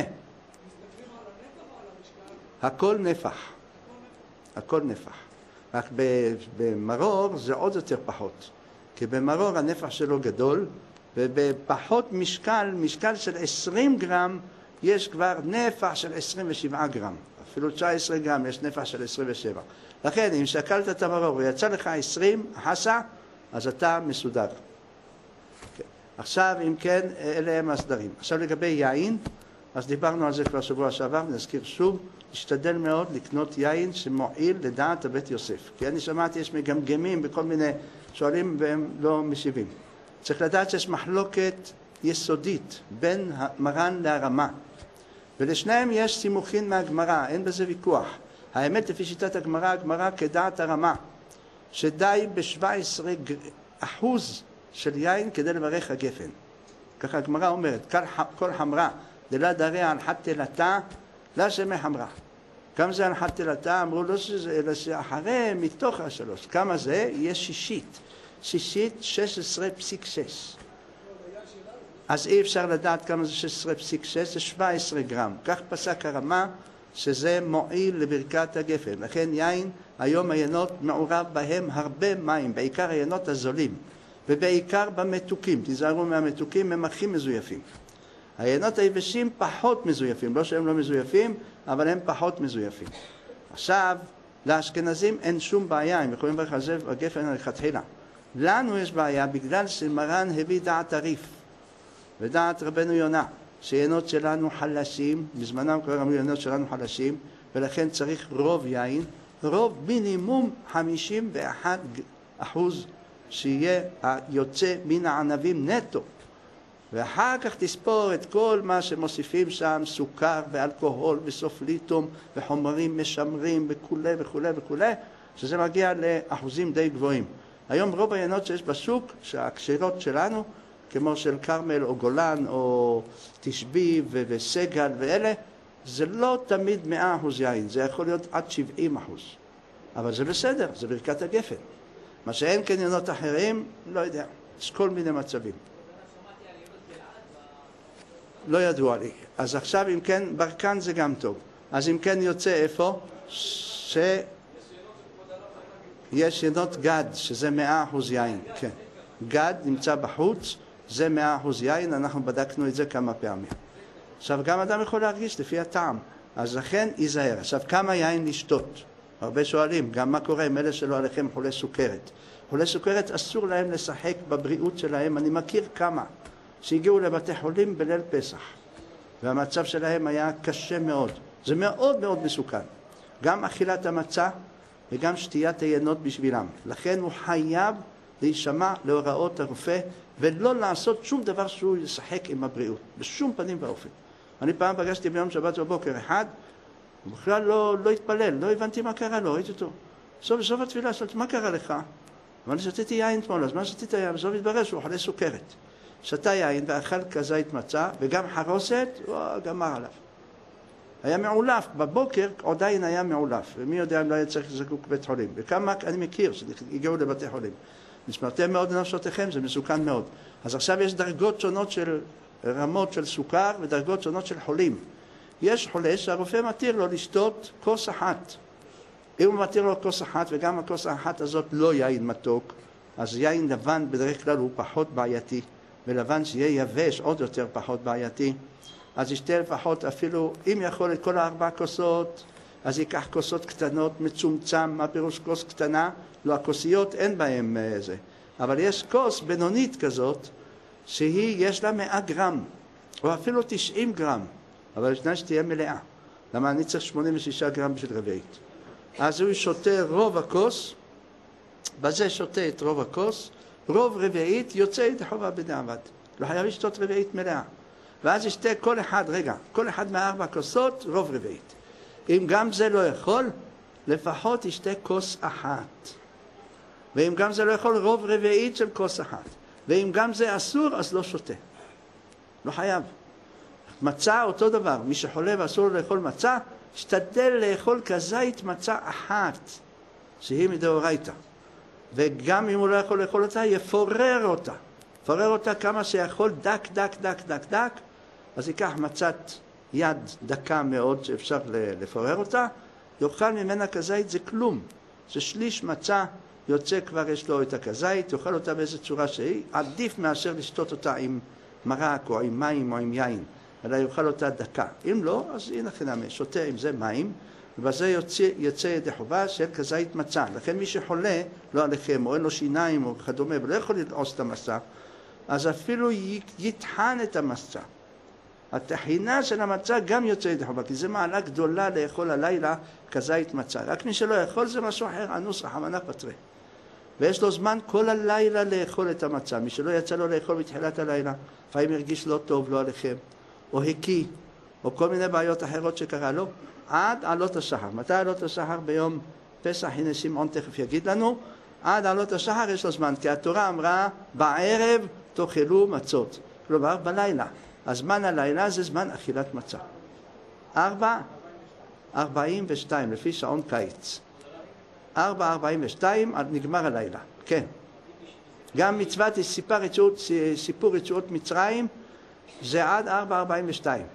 [SPEAKER 1] הכל נפח. הכל נפח. רק במרור זה עוד יותר פחות. כי במרור הנפח שלו גדול, ובפחות משקל, משקל של עשרים גרם, יש כבר נפח של עשרים ושבעה גרם. אפילו תשע עשרה גרם יש נפח של עשרים ושבע. לכן, אם שקלת את המרור ויצא לך עשרים חסה, אז אתה מסודר. Okay. עכשיו, אם כן, אלה הם הסדרים. עכשיו לגבי יין, אז דיברנו על זה כבר שבוע שעבר, נזכיר שוב, להשתדל מאוד לקנות יין שמועיל לדעת הבית יוסף. כי אני שמעתי, יש מגמגמים בכל מיני שואלים והם לא משיבים. צריך לדעת שיש מחלוקת יסודית בין מרן להרמה. ולשניהם יש סימוכין מהגמרא, אין בזה ויכוח. האמת לפי שיטת הגמרא, הגמרא כדעת הרמה, שדי ב-שבע עשרה אחוז של יין כדי לברך הגפן. ככה הגמרא אומרת, כל חמרה דלה דריה על חד תלתה, לא שמי חמרה. כמה זה על חד תלתה? אמרו לו שזה, אלא שאחרי מתוך השלוש. כמה זה? יהיה שישית. שישית שש עשרה פסיק שש. אז אי אפשר לדעת כמה זה שש עשרה פסיק שש, זה שבע עשרה גרם. כך פסק הרמה שזה מועיל לברכת הגפן. לכן יין, היום היינות מעורב בהם הרבה מים, בעיקר היינות הזולים, ובעיקר במתוקים. תיזהרו מהמתוקים, הם הכי מזויפים. היינות היבשים פחות מזויפים, לא שהם לא מזויפים, אבל הם פחות מזויפים. עכשיו, לאשכנזים אין שום בעיה, הם יכולים לברך על זה הגפן לכתחילה. לנו יש בעיה בגלל שמרן הביא דעת הריף ודעת רבנו יונה, שיינות שלנו חלשים, בזמנם כבר אמרו יינות שלנו חלשים, ולכן צריך רוב יין, רוב מינימום חמישים ואחד אחוז שיהיה היוצא מן הענבים נטו. ואחר כך תספור את כל מה שמוסיפים שם, סוכר ואלכוהול וסופליטום וחומרים משמרים וכו' וכו' וכו', שזה מגיע לאחוזים די גבוהים. היום רוב היינות שיש בשוק, שהקשירות שלנו, כמו של קרמל או גולן או תשבי וסגל ואלה, זה לא תמיד מאה אחוז יין, זה יכול להיות עד שבעים אחוז. אבל זה בסדר, זה ברכת הגפן. מה שאין קניינות אחרים, לא יודע, יש כל מיני מצבים. לא ידוע לי. אז עכשיו אם כן, ברקן זה גם טוב. אז אם כן יוצא איפה? ש... יש ינות גד, שזה מאה אחוז יין. כן. גד נמצא בחוץ, זה מאה אחוז יין, אנחנו בדקנו את זה כמה פעמים. עכשיו גם אדם יכול להרגיש לפי הטעם, אז לכן ייזהר. עכשיו כמה יין לשתות? הרבה שואלים, גם מה קורה עם אלה שלא עליכם חולי סוכרת. חולי סוכרת אסור להם לשחק בבריאות שלהם, אני מכיר כמה שהגיעו לבתי חולים בליל פסח, והמצב שלהם היה קשה מאוד. זה מאוד מאוד מסוכן. גם אכילת המצה וגם שתיית היינות בשבילם. לכן הוא חייב להישמע להוראות הרופא, ולא לעשות שום דבר שהוא ישחק עם הבריאות, בשום פנים ואופן. אני פעם פגשתי ביום שבת בבוקר אחד, הוא בכלל לא, לא התפלל, לא הבנתי מה קרה לו, ראיתי אותו. בסוף בסוף התפילה, שאלתי, מה קרה לך? אבל שתיתי יין אתמול, אז מה שתית יין? בסוף התברר שהוא חולה סוכרת. שתה יין ואכל כזית מצה, וגם חרוסת, הוא גמר עליו. היה מעולף, בבוקר עדיין היה מעולף, ומי יודע אם לא היה צריך לזקוק בית חולים. וכמה אני מכיר שהגיעו לבתי חולים. נשמרתם מאוד לנפשותיכם, זה מסוכן מאוד. אז עכשיו יש דרגות שונות של רמות של סוכר ודרגות שונות של חולים. יש חולה שהרופא מתיר לו לשתות כוס אחת. אם הוא מתיר לו כוס אחת וגם הכוס האחת הזאת לא יין מתוק, אז יין לבן בדרך כלל הוא פחות בעייתי, ולבן שיהיה יבש עוד יותר פחות בעייתי. אז ישתה לפחות אפילו, אם יכול את כל הארבע כוסות, אז ייקח כוסות קטנות, מצומצם. מה פירוש כוס קטנה? לא, הכוסיות אין בהן זה. אבל יש כוס בינונית כזאת, שהיא, יש לה מאה גרם, או אפילו תשעים גרם, אבל ישנה שתהיה מלאה. למה אני צריך שמונים ושישה גרם בשביל רביעית? אז הוא שותה רוב הכוס, בזה שותה את רוב הכוס, רוב רביעית יוצא ידי חובה בדיעבד. לא חייב לשתות רביעית מלאה. ואז ישתה כל אחד, רגע, כל אחד מהארבע כוסות, רוב רביעית. אם גם זה לא יכול, לפחות ישתה כוס אחת. ואם גם זה לא יכול, רוב רביעית של כוס אחת. ואם גם זה אסור, אז לא שותה. לא חייב. מצה אותו דבר. מי שחולה ואסור לאכול מצה, ישתדל לאכול כזית מצה אחת, שהיא מדאורייתא. וגם אם הוא לא יכול לאכול אותה, יפורר אותה. יפורר אותה כמה שיכול, דק, דק, דק, דק, דק. אז ייקח מצת יד דקה מאוד שאפשר לפורר אותה, יאכל ממנה כזית, זה כלום. זה שליש מצה, יוצא כבר יש לו את הכזית, יאכל אותה באיזו צורה שהיא, עדיף מאשר לשתות אותה עם מרק או עם מים או עם יין, אלא יאכל אותה דקה. אם לא, אז הנה חינמי, שותה עם זה מים, ובזה יוצא, יצא ידי חובה של כזית מצה. לכן מי שחולה, לא עליכם, או אין לו שיניים או כדומה, ולא יכול לדעוס את המסע, אז אפילו יטחן את המסע. התחינה של המצה גם יוצא ידי חובה, כי זה מעלה גדולה לאכול הלילה כזית מצה. רק מי שלא יכול זה משהו אחר, אנוס רחמנא פטרי. ויש לו זמן כל הלילה לאכול את המצה. מי שלא יצא לו לאכול בתחילת הלילה, לפעמים הרגיש לא טוב, לא עליכם, או הקיא, או כל מיני בעיות אחרות שקרה לו, עד עלות השחר. מתי עלות השחר? ביום פסח, הנה שמעון תכף יגיד לנו, עד עלות השחר יש לו זמן, כי התורה אמרה, בערב תאכלו מצות. כלומר, בלילה. הזמן הלילה זה זמן אכילת מצה. ארבע, ארבעים ושתיים, לפי שעון קיץ. ארבע, ארבעים ושתיים, עד נגמר הלילה. כן. גם מצוות סיפור יציאות, סיפור יציאות מצרים, זה עד ארבע, ארבעים ושתיים.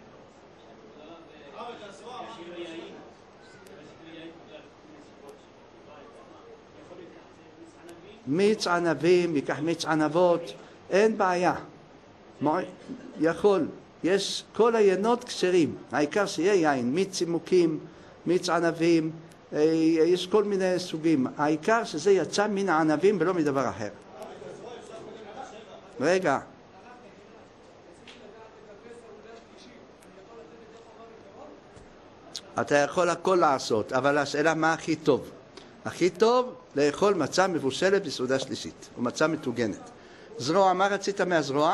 [SPEAKER 1] מיץ ענבים, ייקח מיץ ענבות, אין בעיה. יכול, יש כל היינות כשרים, העיקר שיהיה יין, מיץ צימוקים, מיץ ענבים, יש כל מיני סוגים, העיקר שזה יצא מן הענבים ולא מדבר אחר. רגע. אתה יכול הכל לעשות, אבל השאלה מה הכי טוב? הכי טוב לאכול מצה מבושלת בסעודה שלישית, או מצה מטוגנת. זרוע, מה רצית מהזרוע?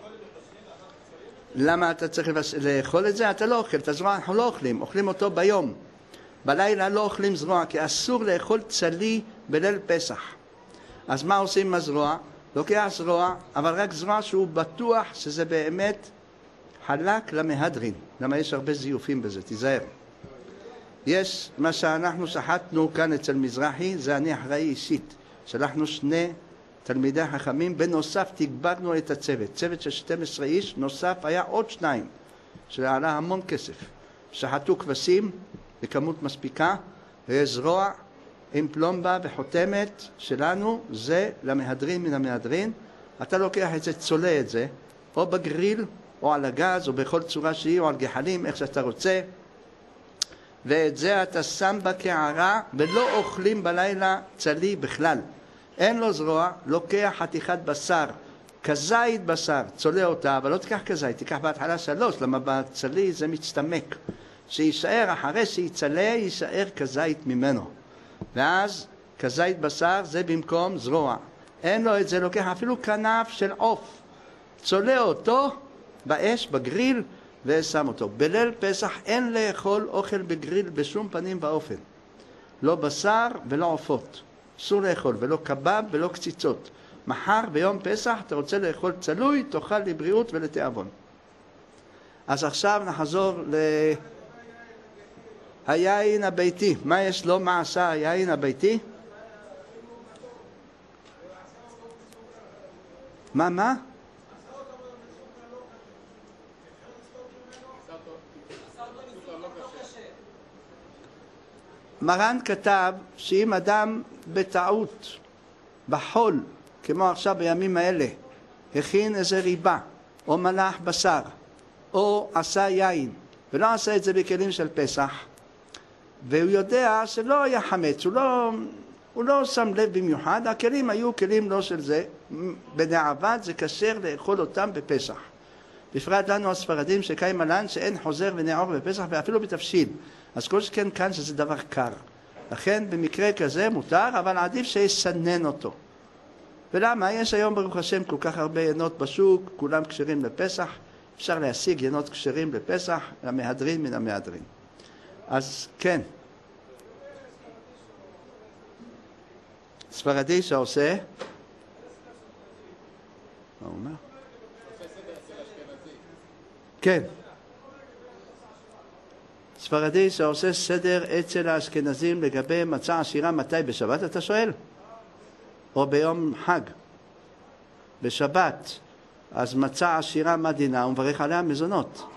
[SPEAKER 1] למה אתה צריך לאכול את זה? אתה לא אוכל, את הזרוע אנחנו לא אוכלים, אוכלים אותו ביום. בלילה לא אוכלים זרוע, כי אסור לאכול צלי בליל פסח. אז מה עושים עם הזרוע? לוקח זרוע, אבל רק זרוע שהוא בטוח שזה באמת חלק למהדרין. למה יש הרבה זיופים בזה, תיזהר. יש מה שאנחנו שחטנו כאן אצל מזרחי, זה אני אחראי אישית. שלחנו שני תלמידי חכמים, בנוסף תגברנו את הצוות. צוות של שנים עשר איש, נוסף היה עוד שניים, שעלה המון כסף. שחטו כבשים בכמות מספיקה, וזרוע עם פלומבה וחותמת שלנו, זה למהדרין מן המהדרין. אתה לוקח את זה, צולה את זה, או בגריל, או על הגז, או בכל צורה שהיא, או על גחלים, איך שאתה רוצה. ואת זה אתה שם בקערה, ולא אוכלים בלילה צלי בכלל. אין לו זרוע, לוקח חתיכת בשר, כזית בשר, צולה אותה, אבל לא תיקח כזית, תיקח בהתחלה שלוש, למה בצלי זה מצטמק. שישאר אחרי שיצלה, יישאר כזית ממנו. ואז כזית בשר זה במקום זרוע. אין לו את זה, לוקח אפילו כנף של עוף. צולה אותו באש, בגריל, ושם אותו. בליל פסח אין לאכול אוכל בגריל בשום פנים ואופן. לא בשר ולא עופות. אסור לאכול, ולא קבב ולא קציצות. מחר ביום פסח אתה רוצה לאכול צלוי, תאכל לבריאות ולתיאבון. אז עכשיו נחזור ל... היין הביתי. מה יש לו? מה עשה היין הביתי? מה, מה? מרן כתב שאם אדם בטעות, בחול, כמו עכשיו בימים האלה, הכין איזה ריבה או מלח בשר, או עשה יין, ולא עשה את זה בכלים של פסח, והוא יודע שלא היה חמץ, הוא לא, הוא לא שם לב במיוחד, הכלים היו כלים לא של זה, בדיעבד זה כשר לאכול אותם בפסח. בפרט לנו הספרדים שקיים עלן שאין חוזר ונעור בפסח ואפילו בתבשיל. אז כל שכן כאן שזה דבר קר. לכן במקרה כזה מותר, אבל עדיף שיסנן אותו. ולמה? יש היום ברוך השם כל כך הרבה ינות בשוק, כולם כשרים לפסח, אפשר להשיג ינות כשרים לפסח, למהדרין מן המהדרין. אז כן. ספרדי שעושה? מה הוא אומר? כן. ספרדי שעושה סדר אצל האשכנזים לגבי מצה עשירה, מתי? בשבת אתה שואל? או ביום חג? בשבת. אז מצה עשירה מה דינה? הוא מברך עליה מזונות.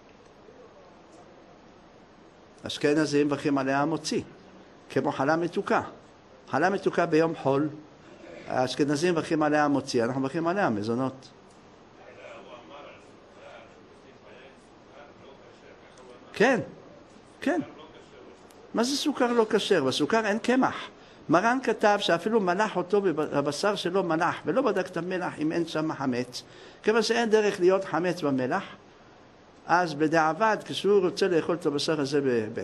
[SPEAKER 1] אשכנזים מברכים עליה מוציא, כמו חלה מתוקה. חלה מתוקה ביום חול, האשכנזים מברכים עליה מוציא, אנחנו מברכים עליה מזונות. כן, כן. מה זה סוכר לא כשר? בסוכר אין קמח. מרן כתב שאפילו מלח אותו בבשר שלו מלח, ולא בדק את המלח אם אין שם חמץ. כיוון שאין דרך להיות חמץ במלח, אז בדיעבד, כשהוא רוצה לאכול את הבשר הזה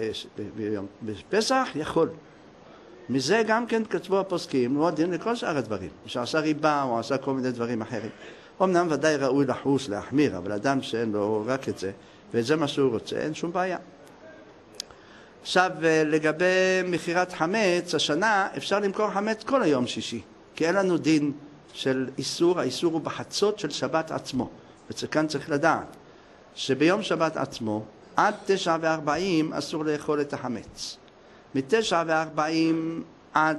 [SPEAKER 1] בפסח, יכול. מזה גם כן כתבו הפוסקים, לא דין לכל שאר הדברים. שעשה ריבה או עשה כל מיני דברים אחרים. אמנם ודאי ראוי לחוס, להחמיר, אבל אדם שאין לו רק את זה, וזה מה שהוא רוצה, אין שום בעיה. עכשיו, לגבי מחירת חמץ, השנה אפשר למכור חמץ כל היום שישי, כי אין לנו דין של איסור, האיסור הוא בחצות של שבת עצמו. וכאן צריך לדעת שביום שבת עצמו, עד תשע וארבעים אסור לאכול את החמץ. מתשע וארבעים עד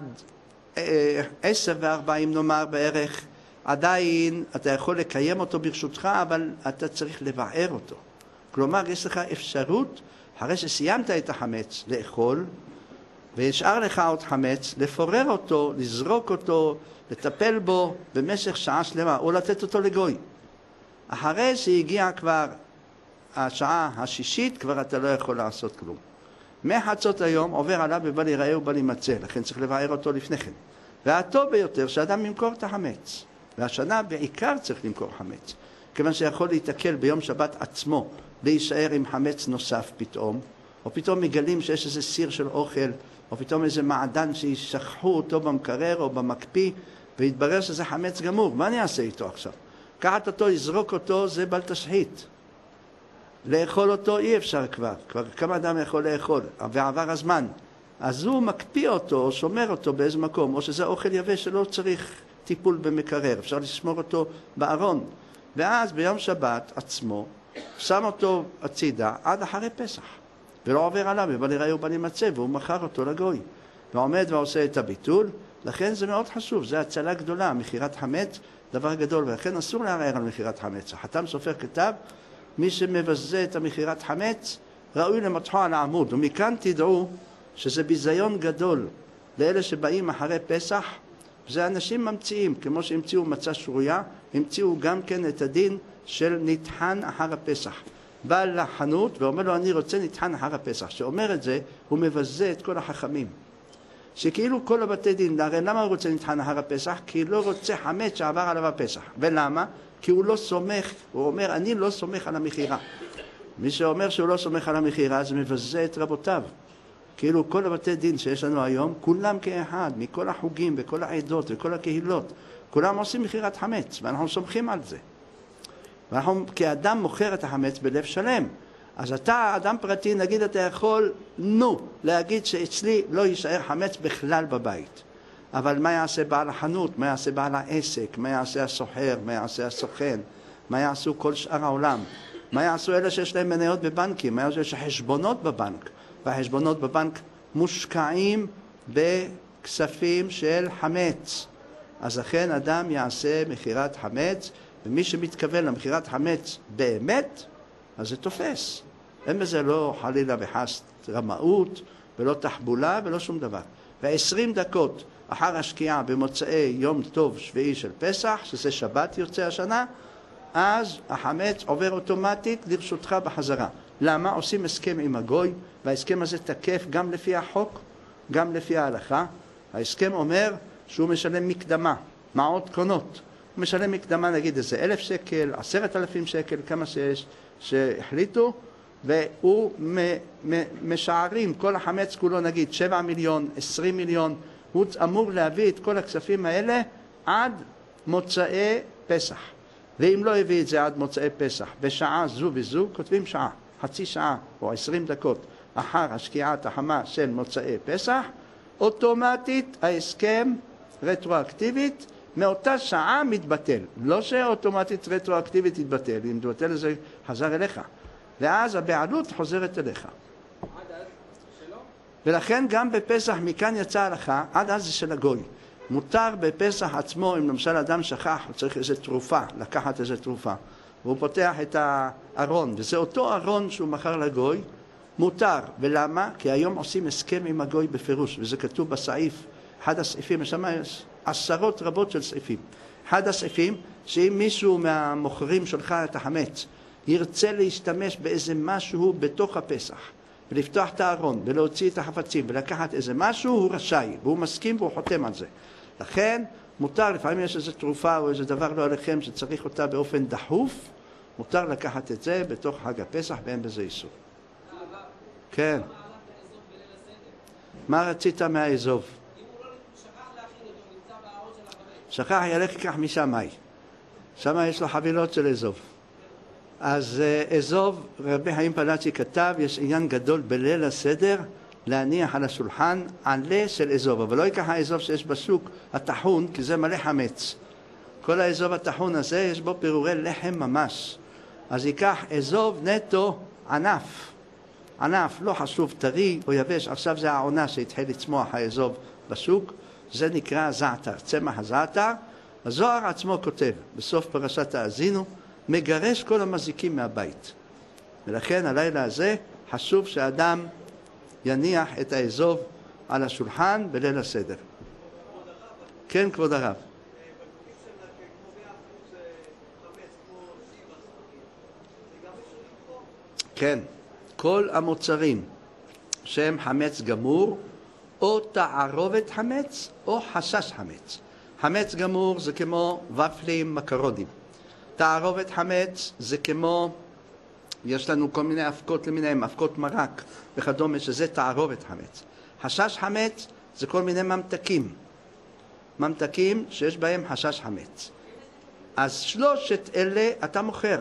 [SPEAKER 1] עשר וארבעים נאמר בערך, עדיין אתה יכול לקיים אותו ברשותך, אבל אתה צריך לבער אותו. כלומר, יש לך אפשרות, אחרי שסיימת את החמץ, לאכול, וישאר לך עוד חמץ, לפורר אותו, לזרוק אותו, לטפל בו במשך שעה שלמה, או לתת אותו לגוי. אחרי שהגיעה כבר השעה השישית, כבר אתה לא יכול לעשות כלום. מחצות היום עובר עליו ובל ייראה ובל יימצא, לכן צריך לבער אותו לפני כן. והטוב ביותר שאדם ימכור את החמץ. והשנה בעיקר צריך למכור חמץ. כיוון שיכול להתקל ביום שבת עצמו, להישאר עם חמץ נוסף פתאום, או פתאום מגלים שיש איזה סיר של אוכל, או פתאום איזה מעדן שישכחו אותו במקרר או במקפיא, והתברר שזה חמץ גמור. מה אני אעשה איתו עכשיו? קחת אותו, יזרוק אותו, זה בל תשחית. לאכול אותו אי אפשר כבר, כבר כמה אדם יכול לאכול, ועבר הזמן. אז הוא מקפיא אותו, שומר אותו באיזה מקום, או שזה אוכל יבש שלא צריך טיפול במקרר, אפשר לשמור אותו בארון. ואז ביום שבת עצמו, שם אותו הצידה עד אחרי פסח, ולא עובר עליו, אבל יראה ובל יימצא, והוא מכר אותו לגוי. ועומד ועושה את הביטול, לכן זה מאוד חשוב, זה הצלה גדולה, מחירת חמץ, דבר גדול, ולכן אסור לערער על מחירת חמץ. החתם סופר כתב, מי שמבזה את המחירת חמץ, ראוי למתחו על העמוד, ומכאן תדעו שזה ביזיון גדול לאלה שבאים אחרי פסח, זה אנשים ממציאים, כמו שהמציאו מצה שרויה, המציאו גם כן את הדין של נטחן אחר הפסח. בא לחנות ואומר לו, אני רוצה נטחן אחר הפסח. שאומר את זה, הוא מבזה את כל החכמים. שכאילו כל הבתי דין, הרי למה הוא רוצה נטחן אחר הפסח? כי לא רוצה חמץ שעבר עליו הפסח. ולמה? כי הוא לא סומך, הוא אומר, אני לא סומך על המחירה. מי שאומר שהוא לא סומך על המחירה, זה מבזה את רבותיו. כאילו כל הבתי דין שיש לנו היום, כולם כאחד, מכל החוגים וכל העדות וכל הקהילות, כולם עושים מחירת חמץ, ואנחנו סומכים על זה. ואנחנו כאדם מוכר את החמץ בלב שלם. אז אתה, אדם פרטי, נגיד אתה יכול, נו, להגיד שאצלי לא יישאר חמץ בכלל בבית. אבל מה יעשה בעל החנות, מה יעשה בעל העסק, מה יעשה הסוחר, מה יעשה הסוכן, מה יעשו כל שאר העולם, מה יעשו אלה שיש להם מניות בבנקים, מה יעשו שיש חשבונות בבנק, והחשבונות בבנק מושקעים בכספים של חמץ. אז לכן אדם יעשה מחירת חמץ, ומי שמתכוון למחירת חמץ באמת, אז זה תופס. אין בזה לא חלילה וחס רמאות, ולא תחבולה, ולא שום דבר. ועשרים דקות אחר השקיעה במוצאי יום טוב שביעי של פסח, שזה שבת יוצא השנה, אז החמץ עובר אוטומטית לרשותך בחזרה. למה? עושים הסכם עם הגוי, וההסכם הזה תקף גם לפי החוק, גם לפי ההלכה. ההסכם אומר שהוא משלם מקדמה, מעות קונות. הוא משלם מקדמה, נגיד איזה אלף שקל, עשרת אלפים שקל, כמה שיש, שהחליטו, והוא משערים, כל החמץ כולו נגיד שבע מיליון, עשרים מיליון, הוא אמור להביא את כל הכספים האלה עד מוצאי פסח. ואם לא הביא את זה עד מוצאי פסח, בשעה זו וזו, כותבים שעה, חצי שעה או עשרים דקות אחר השקיעת החמה של מוצאי פסח, אוטומטית ההסכם רטרואקטיבית מאותה שעה מתבטל. לא שאוטומטית רטרואקטיבית יתבטל, אם תבטל זה חזר אליך. ואז הבעלות חוזרת אליך.
[SPEAKER 3] עד אז שלא?
[SPEAKER 1] ולכן גם בפסח מכאן יצא הלכה, עד אז זה של הגוי. מותר בפסח עצמו, אם למשל אדם שכח, הוא צריך איזו תרופה, לקחת איזו תרופה, והוא פותח את הארון, וזה אותו ארון שהוא מכר לגוי, מותר. ולמה? כי היום עושים הסכם עם הגוי בפירוש, וזה כתוב בסעיף, אחד הסעיפים, יש שם עשרות רבות של סעיפים. אחד הסעיפים, שאם מישהו מהמוכרים שלך את החמץ, ירצה להשתמש באיזה משהו בתוך הפסח, ולפתוח את הארון, ולהוציא את החפצים, ולקחת איזה משהו, הוא רשאי, והוא מסכים והוא חותם על זה. לכן, מותר, לפעמים יש איזו תרופה או איזה דבר לא עליכם שצריך אותה באופן דחוף, מותר לקחת את זה בתוך חג הפסח, ואין בזה איסור. כן. מה רצית מהאזוב?
[SPEAKER 3] אם הוא לא שכח להכין אותו, נמצא בארון של החמץ.
[SPEAKER 1] שכח, ילך ייקח משם מאי. שם יש לו חבילות של אזוב. אז אזוב, רבי חיים פלאצ'י כתב, יש עניין גדול בליל הסדר להניח על השולחן עלה של אזוב, אבל לא ייקח האזוב שיש בשוק התחון, כי זה מלא חמץ. כל האזוב התחון הזה יש בו פירורי לחם ממש. אז ייקח אזוב נטו ענף, ענף, לא חשוב טרי או יבש. עכשיו זה העונה שהתחיל לצמוח האזוב בשוק, זה נקרא זעתר, צמח הזעתר. הזוהר עצמו כותב בסוף פרשת האזינו, מגרש כל המזיקים מהבית. ולכן הלילה הזה חשוב שאדם יניח את האזוב על השולחן בליל הסדר. כן, כבוד הרב. כן, כל המוצרים שהם חמץ גמור, או תערובת חמץ, או חשש חמץ. חמץ גמור זה כמו ופלים, מקרונים. תערובת חמץ זה כמו, יש לנו כל מיני אבקות למיניהם, אבקות מרק וכדומה, שזה תערובת חמץ. חשש חמץ זה כל מיני ממתקים, ממתקים שיש בהם חשש חמץ. אז שלושת אלה אתה מוכר,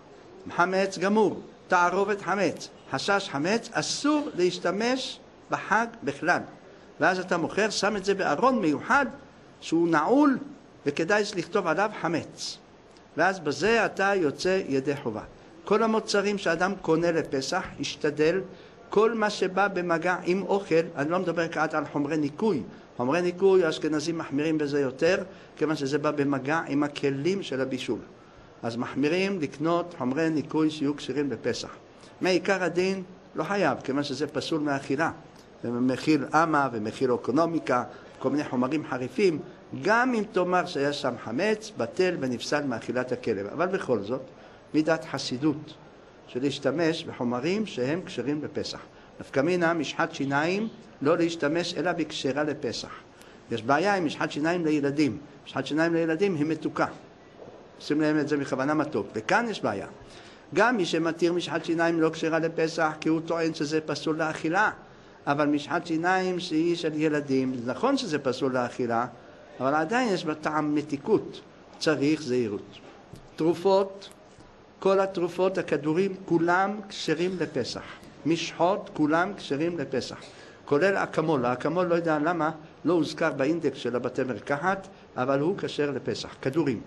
[SPEAKER 1] חמץ גמור, תערובת חמץ, חשש חמץ, אסור להשתמש בחג בכלל. ואז אתה מוכר, שם את זה בארון מיוחד שהוא נעול וכדאי לכתוב עליו חמץ. ואז בזה אתה יוצא ידי חובה. כל המוצרים שאדם קונה לפסח, ישתדל, כל מה שבא במגע עם אוכל, אני לא מדבר כעת על חומרי ניקוי. חומרי ניקוי, האשכנזים מחמירים בזה יותר, כיוון שזה בא במגע עם הכלים של הבישול. אז מחמירים לקנות חומרי ניקוי שיהיו כשרים בפסח. מעיקר הדין לא חייב, כיוון שזה פסול מאכילה. ומכיל אמה ומכיל אקונומיקה, כל מיני חומרים חריפים, גם אם תאמר שהיה שם חמץ, בטל ונפסל מאכילת הכלב. אבל בכל זאת, מידת חסידות של להשתמש בחומרים שהם כשרים בפסח. נפקא מינה, משחת שיניים, לא להשתמש אלא בקשרה לפסח. יש בעיה עם משחת שיניים לילדים. משחת שיניים לילדים היא מתוקה. עושים להם את זה מכוונה מתוק. וכאן יש בעיה. גם מי שמתיר משחת שיניים לא כשרה לפסח, כי הוא טוען שזה פסול לאכילה. אבל משחת שיניים שהיא של ילדים, נכון שזה פסול לאכילה, אבל עדיין יש בטעם מתיקות, צריך זהירות. תרופות, כל התרופות, הכדורים, כולם כשרים לפסח. משחות, כולם כשרים לפסח. כולל אקמול, האקמול לא יודע למה, לא הוזכר באינדקס של הבתי מרקחת, אבל הוא כשר לפסח, כדורים.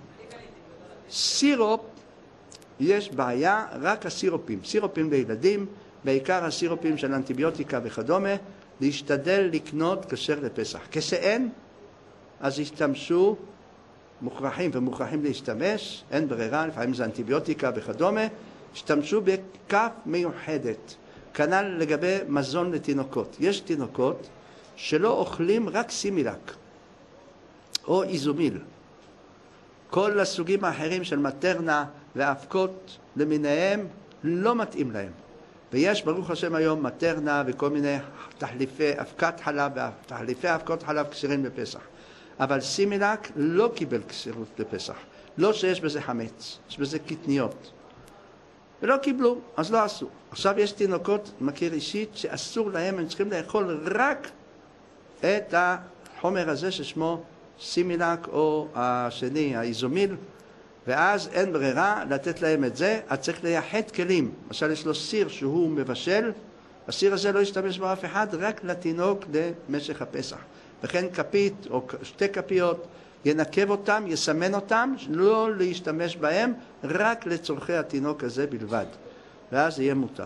[SPEAKER 1] סירופ, יש בעיה, רק הסירופים, סירופים לילדים, בעיקר הסירופים של אנטיביוטיקה וכדומה, להשתדל לקנות כשר לפסח. כשאין, אז ישתמשו, מוכרחים ומוכרחים להשתמש, אין ברירה, לפעמים זה אנטיביוטיקה וכדומה, השתמשו בכף מיוחדת. כנ"ל לגבי מזון לתינוקות. יש תינוקות שלא אוכלים רק סימילק או איזומיל. כל הסוגים האחרים של מטרנה ואבקות למיניהם לא מתאים להם. ויש ברוך השם היום מטרנה וכל מיני תחליפי אבקת חלב ותחליפי אבקות חלב כשרים בפסח. אבל סימילק לא קיבל כשרות לפסח. לא שיש בזה חמץ, יש בזה קטניות. ולא קיבלו, אז לא עשו. עכשיו יש תינוקות, מכיר אישית, שאסור להם, הם צריכים לאכול רק את החומר הזה ששמו סימילק או השני, האיזומיל, ואז אין ברירה לתת להם את זה, אז צריך לייחד כלים. למשל יש לו סיר שהוא מבשל, הסיר הזה לא ישתמש בו אף אחד, רק לתינוק למשך הפסח. וכן כפית או שתי כפיות, ינקב אותם, יסמן אותם, לא להשתמש בהם, רק לצורכי התינוק הזה בלבד. ואז יהיה מותר.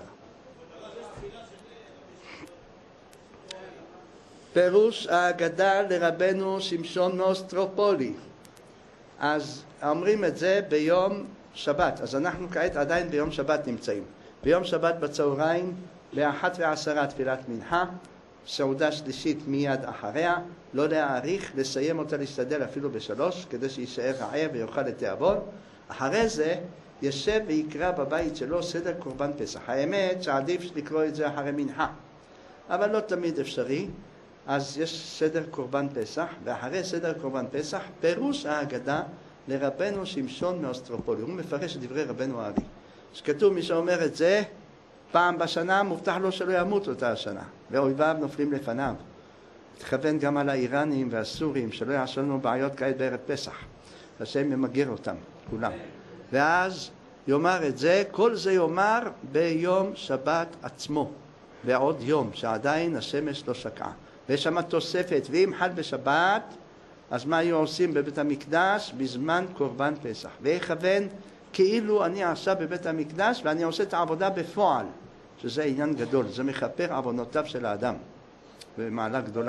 [SPEAKER 1] פירוש ההגדה לרבנו שמשון מאוסטרופולי. אז אומרים את זה ביום שבת, אז אנחנו כעת עדיין ביום שבת נמצאים. ביום שבת בצהריים, באחת ועשרה תפילת מנחה, סעודה שלישית מיד אחריה, לא להאריך, לסיים אותה להשתדל אפילו בשלוש, כדי שישאר רעב ויאכל את תיאבון. אחרי זה ישב ויקרא בבית שלו סדר קורבן פסח. האמת שעדיף לקרוא את זה אחרי מנחה, אבל לא תמיד אפשרי. אז יש סדר קורבן פסח, ואחרי סדר קורבן פסח, פירוש ההגדה לרבנו שמשון מאוסטרופולי. הוא מפרש את דברי רבנו הארי. שכתוב מי שאומר את זה, פעם בשנה מובטח לו שלא ימות אותה השנה, ואויביו נופלים לפניו. תכוון גם על האיראנים והסורים, שלא יעשו לנו בעיות כעת בערב פסח. השם ממגר אותם, כולם. ואז יאמר את זה, כל זה יאמר ביום שבת עצמו, בעוד יום, שעדיין השמש לא שקעה. ויש שם תוספת, ואם חל בשבת, אז מה היו עושים בבית המקדש? בזמן קורבן פסח. ויכוון כאילו אני עכשיו בבית המקדש, ואני עושה את העבודה בפועל, שזה עניין גדול, זה מכפר עוונותיו של האדם, במעלה גדולה.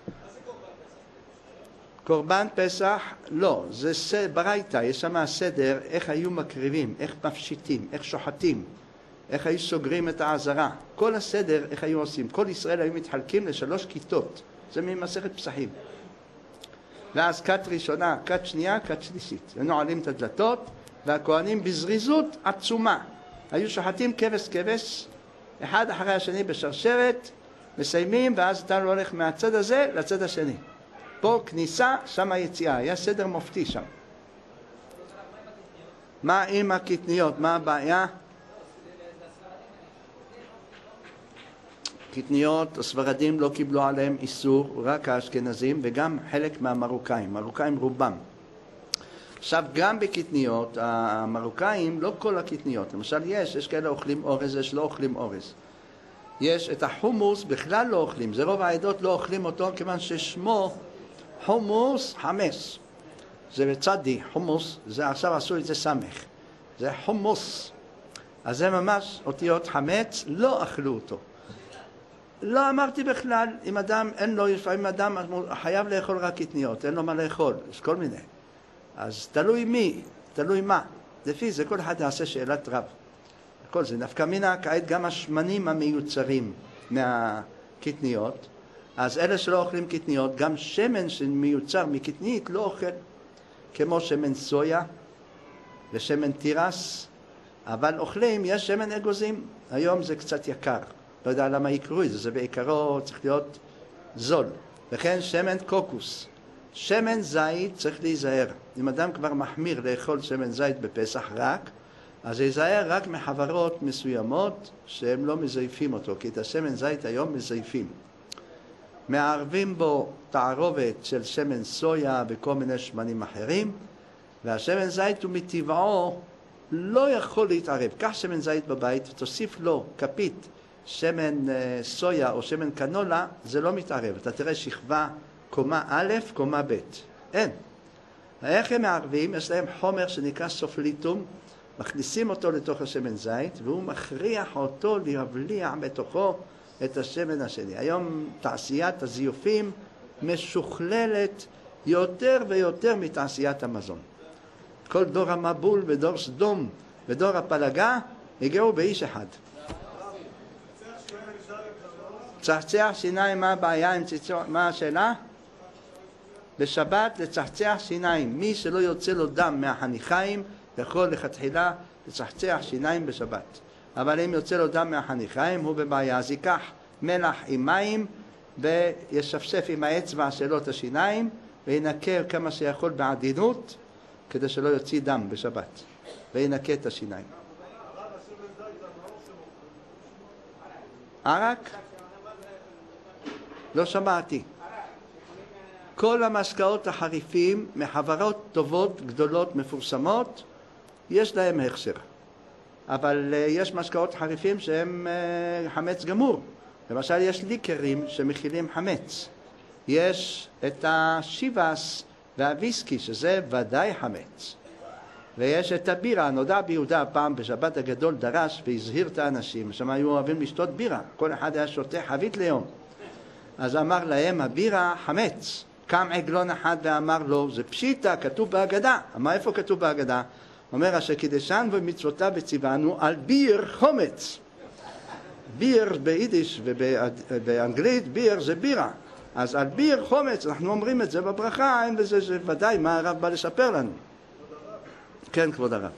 [SPEAKER 1] קורבן פסח, לא, זה ברייתא, יש שם הסדר, איך היו מקריבים, איך מפשיטים, איך שוחטים, איך היו סוגרים את העזרה. כל הסדר, איך היו עושים. כל ישראל היו מתחלקים לשלוש כיתות. זה ממסכת פסחים. ואז כת ראשונה, כת שנייה, כת שלישית. ונועלים את הדלתות, והכהנים בזריזות עצומה. היו שוחטים כבש כבש, אחד אחרי השני בשרשרת, מסיימים, ואז אתה הולך מהצד הזה לצד השני. פה כניסה, שם היציאה. היה סדר מופתי שם. מה עם הקטניות? מה הבעיה? קטניות, הספרדים לא קיבלו עליהם איסור, רק האשכנזים, וגם חלק מהמרוקאים, מרוקאים רובם. עכשיו, גם בקטניות, המרוקאים, לא כל הקטניות, למשל יש, יש כאלה אוכלים אורז, יש לא אוכלים אורז. יש את החומוס, בכלל לא אוכלים, זה רוב העדות לא אוכלים אותו, כיוון ששמו חומוס חמש. זה בצדי, חומוס, זה עכשיו עשו את זה סמך. זה חומוס. אז זה ממש אותיות חמץ, לא אכלו אותו. לא אמרתי בכלל, אם אדם, אין לו, לפעמים אדם חייב לאכול רק קטניות, אין לו מה לאכול, יש כל מיני. אז תלוי מי, תלוי מה. לפי זה כל אחד יעשה שאלת רב. כל זה נפקא מינה, כעת גם השמנים המיוצרים מהקטניות, אז אלה שלא אוכלים קטניות, גם שמן שמיוצר מקטנית לא אוכל, כמו שמן סויה ושמן תירס, אבל אוכלים, יש שמן אגוזים, היום זה קצת יקר. לא יודע למה יקראו את זה, זה בעיקרו צריך להיות זול. וכן שמן קוקוס. שמן זית צריך להיזהר. אם אדם כבר מחמיר לאכול שמן זית בפסח רק, אז ייזהר רק מחברות מסוימות שהם לא מזייפים אותו, כי את השמן זית היום מזייפים. מערבים בו תערובת של שמן סויה וכל מיני שמנים אחרים, והשמן זית הוא מטבעו לא יכול להתערב. קח שמן זית בבית ותוסיף לו כפית שמן סויה או שמן קנולה, זה לא מתערב. אתה תראה שכבה קומה א', קומה ב'. אין. איך הם מערבים? יש להם חומר שנקרא סופליטום, מכניסים אותו לתוך השמן זית, והוא מכריח אותו להבליע בתוכו את השמן השני. היום תעשיית הזיופים משוכללת יותר ויותר מתעשיית המזון. כל דור המבול ודור סדום ודור הפלגה הגיעו באיש אחד. צחצח שיניים, מה הבעיה עם צחצוח? מה השאלה? בשבת לצחצח שיניים. מי שלא יוצא לו דם מהחניכיים, יכול לכתחילה לצחצח שיניים בשבת. אבל אם יוצא לו דם מהחניכיים הוא בבעיה, אז ייקח מלח עם מים וישפשף עם האצבע שלו את השיניים וינקה כמה שיכול בעדינות כדי שלא יוציא דם בשבת וינקה את השיניים. ערק? לא שמעתי. כל המשקאות החריפים מחברות טובות, גדולות, מפורסמות, יש להם הכשר. אבל יש משקאות חריפים שהם חמץ גמור. למשל יש ליקרים שמכילים חמץ. יש את השיבס והוויסקי שזה ודאי חמץ. ויש את הבירה, נודע ביהודה פעם בשבת הגדול דרש והזהיר את האנשים, שם היו אוהבים לשתות בירה, כל אחד היה שותה חבית ליום. אז אמר להם הבירה חמץ. קם עגלון אחד ואמר לו זה פשיטה, כתוב בהגדה. אמר איפה כתוב בהגדה? אומר אשר קידשנו ומצוותיו וציוונו על ביר חומץ. ביר ביידיש ובאנגלית ביר זה בירה. אז על ביר חומץ אנחנו אומרים את זה בברכה, אין בזה זה ודאי מה הרב בא לספר לנו. כן כבוד הרב.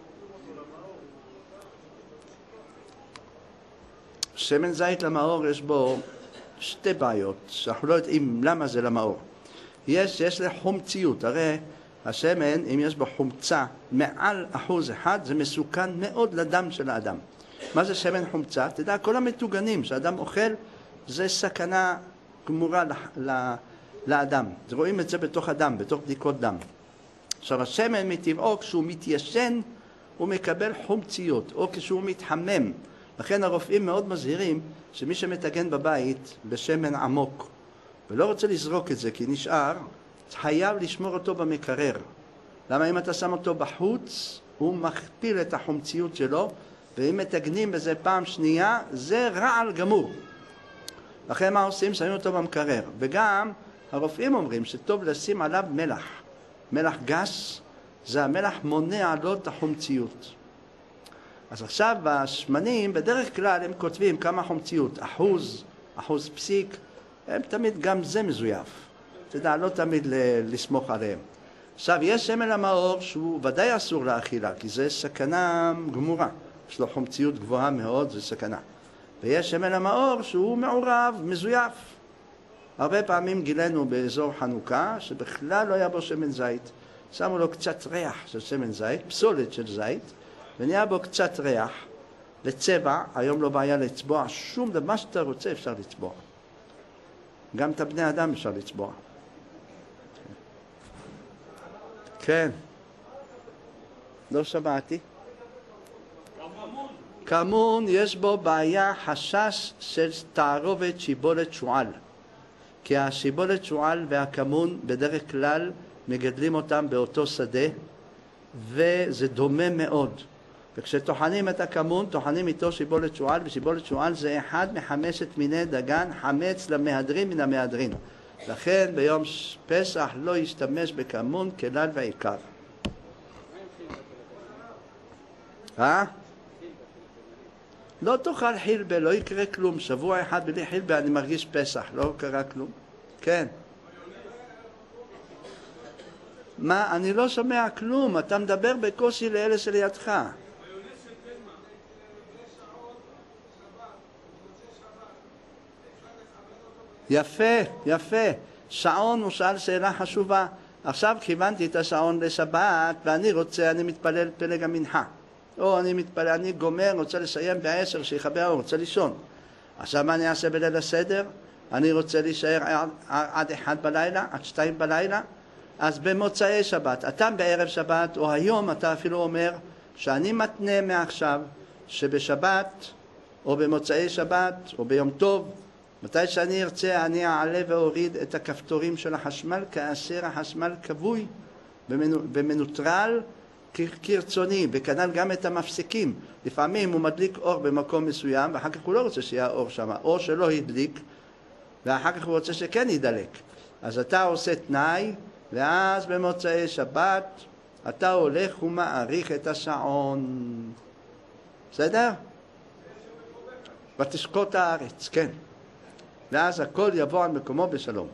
[SPEAKER 1] שמן זית למאור יש בו שתי בעיות שאנחנו לא יודעים למה זה למאור. יש, יש לחומציות, הרי השמן אם יש בו חומצה מעל אחוז אחד זה מסוכן מאוד לדם של האדם. מה זה שמן חומצה? תדע כל המטוגנים שאדם אוכל זה סכנה גמורה ל, ל, לאדם. רואים את זה בתוך הדם, בתוך בדיקות דם. עכשיו השמן מטבעו כשהוא מתיישן הוא מקבל חומציות או כשהוא מתחמם. לכן הרופאים מאוד מזהירים שמי שמתגן בבית בשמן עמוק ולא רוצה לזרוק את זה כי נשאר, חייב לשמור אותו במקרר. למה אם אתה שם אותו בחוץ הוא מכפיל את החומציות שלו, ואם מתגנים בזה פעם שנייה זה רעל גמור. לכן מה עושים? שמים אותו במקרר. וגם הרופאים אומרים שטוב לשים עליו מלח. מלח גס זה המלח מונע לו את החומציות. אז עכשיו בשמנים בדרך כלל הם כותבים כמה חומציות, אחוז, אחוז פסיק, הם תמיד גם זה מזויף. תדע, לא תמיד לסמוך עליהם. עכשיו יש שמן המאור שהוא ודאי אסור לאכילה, כי זה סכנה גמורה. יש לו חומציות גבוהה מאוד, זה סכנה. ויש שמן המאור שהוא מעורב, מזויף. הרבה פעמים גילינו באזור חנוכה שבכלל לא היה בו שמן זית. שמו לו קצת ריח של שמן זית, פסולת של זית, ונהיה בו קצת ריח לצבע. היום לא בעיה לצבוע שום דבר, מה שאתה רוצה אפשר לצבוע. גם את הבני אדם אפשר לצבוע. כן. לא שמעתי. כמון יש בו בעיה חשש של תערובת שיבולת שועל. כי השיבולת שועל והכמון בדרך כלל מגדלים אותם באותו שדה וזה דומה מאוד. וכשטוחנים את הכמון, טוחנים איתו שיבולת שועל, ושיבולת שועל זה אחד מחמשת מיני דגן חמץ למהדרין מן המהדרין. לכן ביום פסח לא ישתמש בכמון כלל ועיקר. אה? לא תאכל חילבה, לא יקרה כלום. שבוע אחד בלי חילבה אני מרגיש פסח, לא קרה כלום. כן. מה? אני לא שומע כלום, אתה מדבר בקושי לאלה שלידך. יפה, יפה. שעון הוא שאל שאלה חשובה. עכשיו כיוונתי את השעון לשבת ואני רוצה, אני מתפלל פלג המנחה. או אני מתפלל, אני גומר, רוצה לסיים בעשר, שיחבר, רוצה לישון. עכשיו מה אני אעשה בליל הסדר? אני רוצה להישאר עד, עד אחד בלילה, עד שתיים בלילה. אז במוצאי שבת, אתה בערב שבת או היום אתה אפילו אומר שאני מתנה מעכשיו שבשבת או במוצאי שבת או ביום טוב, מתי שאני ארצה אני אעלה ואוריד את הכפתורים של החשמל כאשר החשמל כבוי במנוטרל כרצוני, וכנ"ל גם את המפסיקים. לפעמים הוא מדליק אור במקום מסוים ואחר כך הוא לא רוצה שיהיה אור שם, או שלא ידליק ואחר כך הוא רוצה שכן ידלק. אז אתה עושה תנאי ואז במוצאי שבת אתה הולך ומעריך את השעון. בסדר? ותשקוט הארץ, כן. ואז הכל יבוא על מקומו בשלום.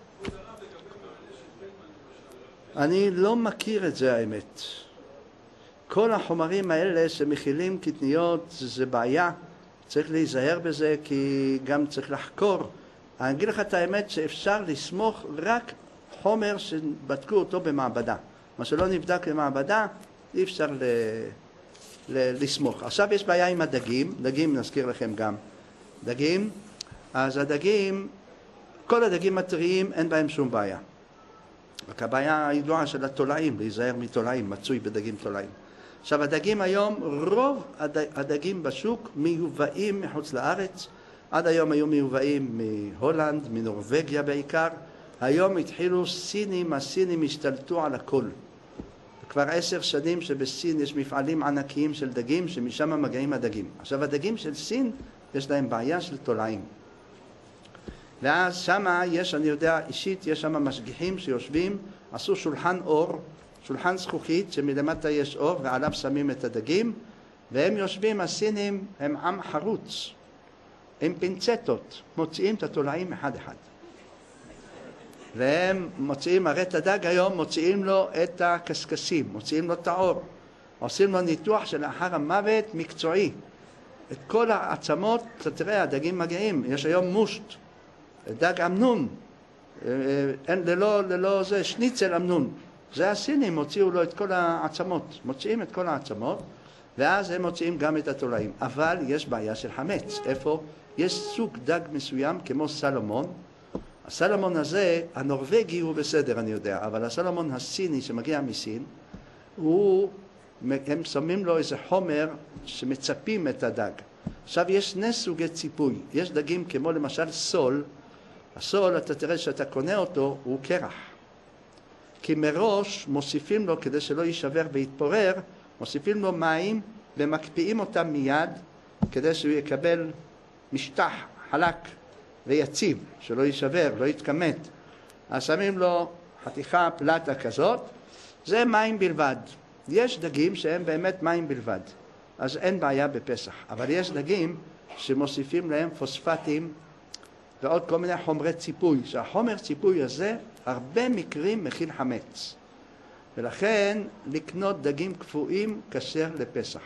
[SPEAKER 1] אני לא מכיר את זה האמת. כל החומרים האלה שמכילים קטניות זה בעיה, צריך להיזהר בזה כי גם צריך לחקור. אני אגיד לך את האמת שאפשר לסמוך רק חומר שבדקו אותו במעבדה. מה שלא נבדק במעבדה אי אפשר ל... ל... לסמוך. עכשיו יש בעיה עם הדגים, דגים נזכיר לכם גם. דגים, אז הדגים, כל הדגים הטריים אין בהם שום בעיה. רק הבעיה הידועה של התולעים, להיזהר מתולעים, מצוי בדגים תולעים. עכשיו הדגים היום, רוב הדגים בשוק מיובאים מחוץ לארץ. עד היום היו מיובאים מהולנד, מנורווגיה בעיקר. היום התחילו סינים, הסינים השתלטו על הכל. כבר עשר שנים שבסין יש מפעלים ענקיים של דגים שמשם מגיעים הדגים. עכשיו הדגים של סין יש להם בעיה של תולעים. ואז שמה יש, אני יודע אישית, יש שם משגיחים שיושבים, עשו שולחן אור, שולחן זכוכית שמלמטה יש אור ועליו שמים את הדגים, והם יושבים, הסינים הם עם חרוץ, עם פינצטות, מוציאים את התולעים אחד אחד. והם מוציאים, הרי את הדג היום מוציאים לו את הקסקסים, מוציאים לו את האור, עושים לו ניתוח שלאחר המוות מקצועי. את כל העצמות, אתה תראה, הדגים מגיעים, יש היום מושט, דג אמנון, אין, ללא, ללא זה, שניצל אמנון. זה הסינים הוציאו לו את כל העצמות, מוציאים את כל העצמות, ואז הם מוציאים גם את התולעים. אבל יש בעיה של חמץ. איפה? יש סוג דג מסוים כמו סלומון. הסלומון הזה, הנורווגי הוא בסדר, אני יודע, אבל הסלומון הסיני שמגיע מסין, הוא, הם שמים לו איזה חומר שמצפים את הדג. עכשיו יש שני סוגי ציפוי. יש דגים כמו למשל סול. הסול, אתה תראה שאתה קונה אותו, הוא קרח. כי מראש מוסיפים לו, כדי שלא יישבר ויתפורר, מוסיפים לו מים ומקפיאים אותם מיד, כדי שהוא יקבל משטח חלק ויציב, שלא יישבר, לא יתכמת. אז שמים לו חתיכה פלטה כזאת, זה מים בלבד. יש דגים שהם באמת מים בלבד, אז אין בעיה בפסח. אבל יש דגים שמוסיפים להם פוספטים, ועוד כל מיני חומרי ציפוי, שהחומר ציפוי הזה הרבה מקרים מכיל חמץ. ולכן לקנות דגים קפואים כשר לפסח.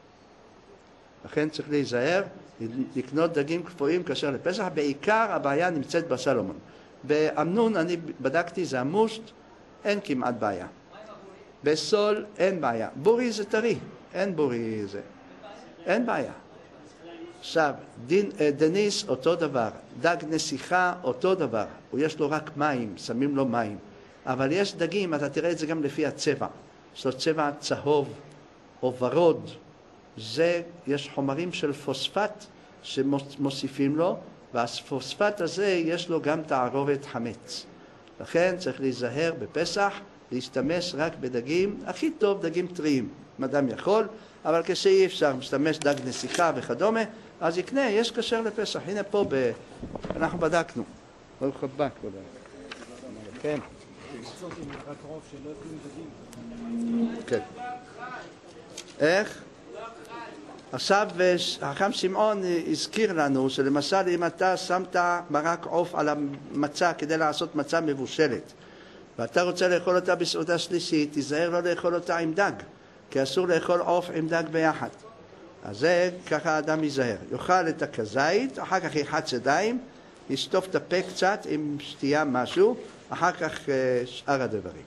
[SPEAKER 1] לכן צריך להיזהר, לקנות דגים קפואים כשר לפסח, בעיקר הבעיה נמצאת בסלומון. באמנון אני בדקתי, זה המושט, אין כמעט בעיה. בסול אין בעיה. בורי זה טרי, אין בורי זה. אין בעיה. עכשיו, דין, דניס אותו דבר, דג נסיכה אותו דבר, הוא יש לו רק מים, שמים לו מים. אבל יש דגים, אתה תראה את זה גם לפי הצבע. יש לו צבע צהוב או ורוד. זה, יש חומרים של פוספט שמוסיפים לו, והפוספט הזה יש לו גם תערובת חמץ. לכן צריך להיזהר בפסח, להשתמש רק בדגים, הכי טוב דגים טריים, אם אדם יכול, אבל כשאי אפשר, משתמש דג נסיכה וכדומה, אז יקנה, יש כשר לפסח. הנה פה, ב... אנחנו בדקנו. ברוך הבא, כבוד הרב. כן. כן. איך? עכשיו, החכם שמעון הזכיר לנו שלמשל אם אתה שמת מרק עוף על המצה כדי לעשות מצה מבושלת, ואתה רוצה לאכול אותה בסעודה שלישית, תיזהר לא לאכול אותה עם דג, כי אסור לאכול עוף עם דג ביחד. אז זה ככה האדם ייזהר. יאכל את הכזית, אחר כך יחץ ידיים, ישטוף את הפה קצת עם שתייה משהו, אחר כך שאר הדברים.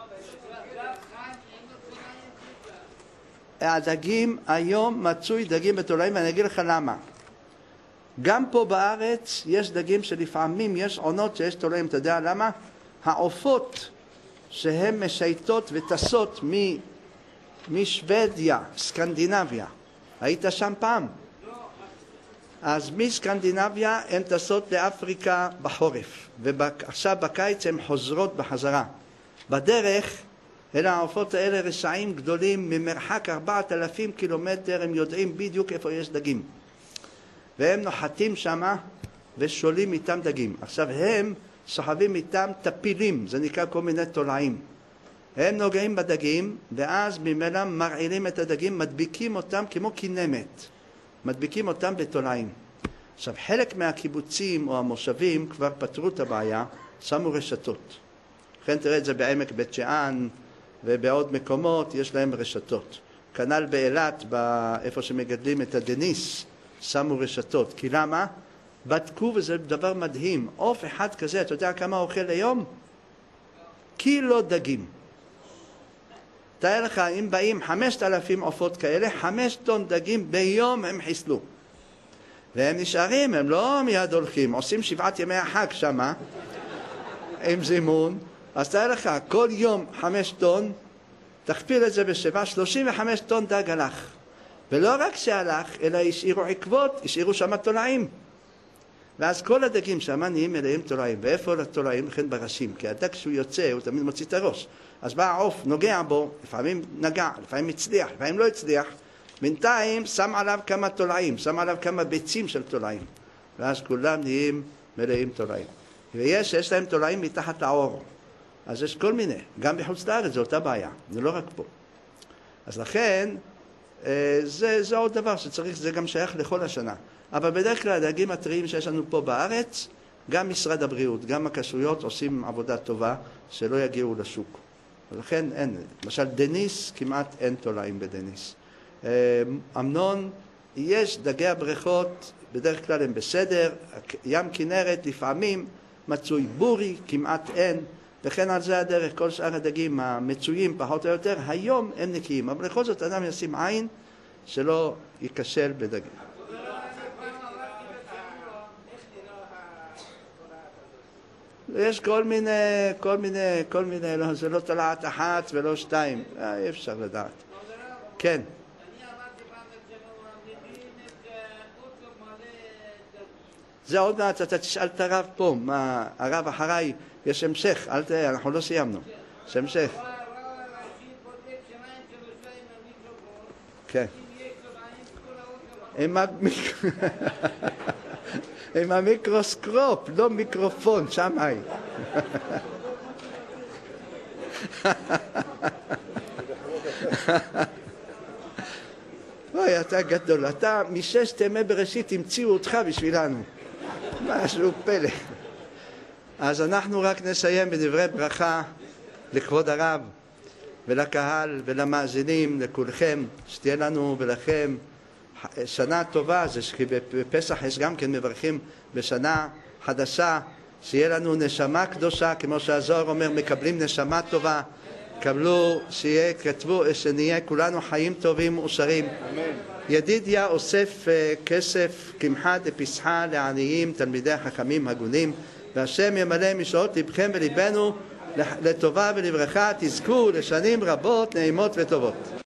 [SPEAKER 1] הדגים היום מצוי דגים בתולעים, ואני אגיד לך למה. גם פה בארץ יש דגים שלפעמים יש עונות שיש תולעים, אתה יודע למה? העופות שהן משייטות וטסות מ... משוודיה, סקנדינביה. היית שם פעם? אז מסקנדינביה הן טסות לאפריקה בחורף, ועכשיו בקיץ הן חוזרות בחזרה. בדרך, אלה העופות האלה רשעים גדולים, ממרחק ארבעת אלפים קילומטר, הם יודעים בדיוק איפה יש דגים. והם נוחתים שמה ושולים איתם דגים. עכשיו הם סוחבים איתם טפילים, זה נקרא כל מיני תולעים. הם נוגעים בדגים, ואז ממילא מרעילים את הדגים, מדביקים אותם כמו כנמת. מדביקים אותם בתולעים. עכשיו, חלק מהקיבוצים או המושבים כבר פתרו את הבעיה, שמו רשתות. לכן תראה את זה בעמק בית שאן, ובעוד מקומות יש להם רשתות. כנ"ל באילת, איפה שמגדלים את הדניס, שמו רשתות. כי למה? בדקו, וזה דבר מדהים. עוף אחד כזה, אתה יודע כמה אוכל ליום? קילו דגים. תאר לך, אם באים חמשת אלפים עופות כאלה, חמש טון דגים ביום הם חיסלו. והם נשארים, הם לא מיד הולכים, עושים שבעת ימי החג שמה, עם זימון. אז תאר לך, כל יום חמש טון, תכפיל את זה בשבע, שלושים וחמש טון דג הלך. ולא רק שהלך, אלא השאירו עקבות, השאירו שם תולעים. ואז כל הדגים שם נהיים מלאים תולעים. ואיפה לתולעים? לכן בראשים, כי הדג שהוא יוצא, הוא תמיד מוציא את הראש. אז בא העוף, נוגע בו, לפעמים נגע, לפעמים הצליח, לפעמים לא הצליח. בינתיים שם עליו כמה תולעים, שם עליו כמה ביצים של תולעים. ואז כולם נהיים מלאים תולעים. ויש, יש להם תולעים מתחת לעור. אז יש כל מיני, גם בחוץ לארץ, זו אותה בעיה, זה לא רק פה. אז לכן, זה, זה עוד דבר שצריך, זה גם שייך לכל השנה. אבל בדרך כלל הדגים הטריים שיש לנו פה בארץ, גם משרד הבריאות, גם הכשרויות עושים עבודה טובה שלא יגיעו לשוק. ולכן אין, למשל דניס, כמעט אין תולעים בדניס. אמנון, יש דגי הבריכות, בדרך כלל הם בסדר, ים כנרת לפעמים מצוי, בורי כמעט אין, וכן על זה הדרך, כל שאר הדגים המצויים פחות או יותר, היום הם נקיים, אבל בכל זאת אדם ישים עין שלא ייכשל בדגים. יש כל מיני, כל מיני, כל מיני, לא, זה לא תולעת אחת ולא שתיים, אי אפשר לדעת. כן. זה עוד מעט, אתה תשאל את הרב פה, מה, הרב אחריי, יש המשך, אל תהיה, אנחנו לא סיימנו. יש המשך. כן. עם המיקרוסקופ, לא מיקרופון, שמאי. אוי, אתה גדול, אתה מששת ימי בראשית המציאו אותך בשבילנו. משהו פלא. אז אנחנו רק נסיים בדברי ברכה לכבוד הרב ולקהל ולמאזינים, לכולכם, שתהיה לנו ולכם שנה טובה. זה שבפסח יש גם כן מברכים בשנה חדשה, שיהיה לנו נשמה קדושה, כמו שהזוהר אומר, מקבלים נשמה טובה, קבלו, שיהיה, כתבו, שנהיה כולנו חיים טובים ומאושרים. אמן. ידידיה אוסף כסף קמחא דפסחא לעניים, תלמידי חכמים הגונים, והשם ימלא משעות לבכם ולבנו לטובה ולברכה, תזכו לשנים רבות נעימות וטובות.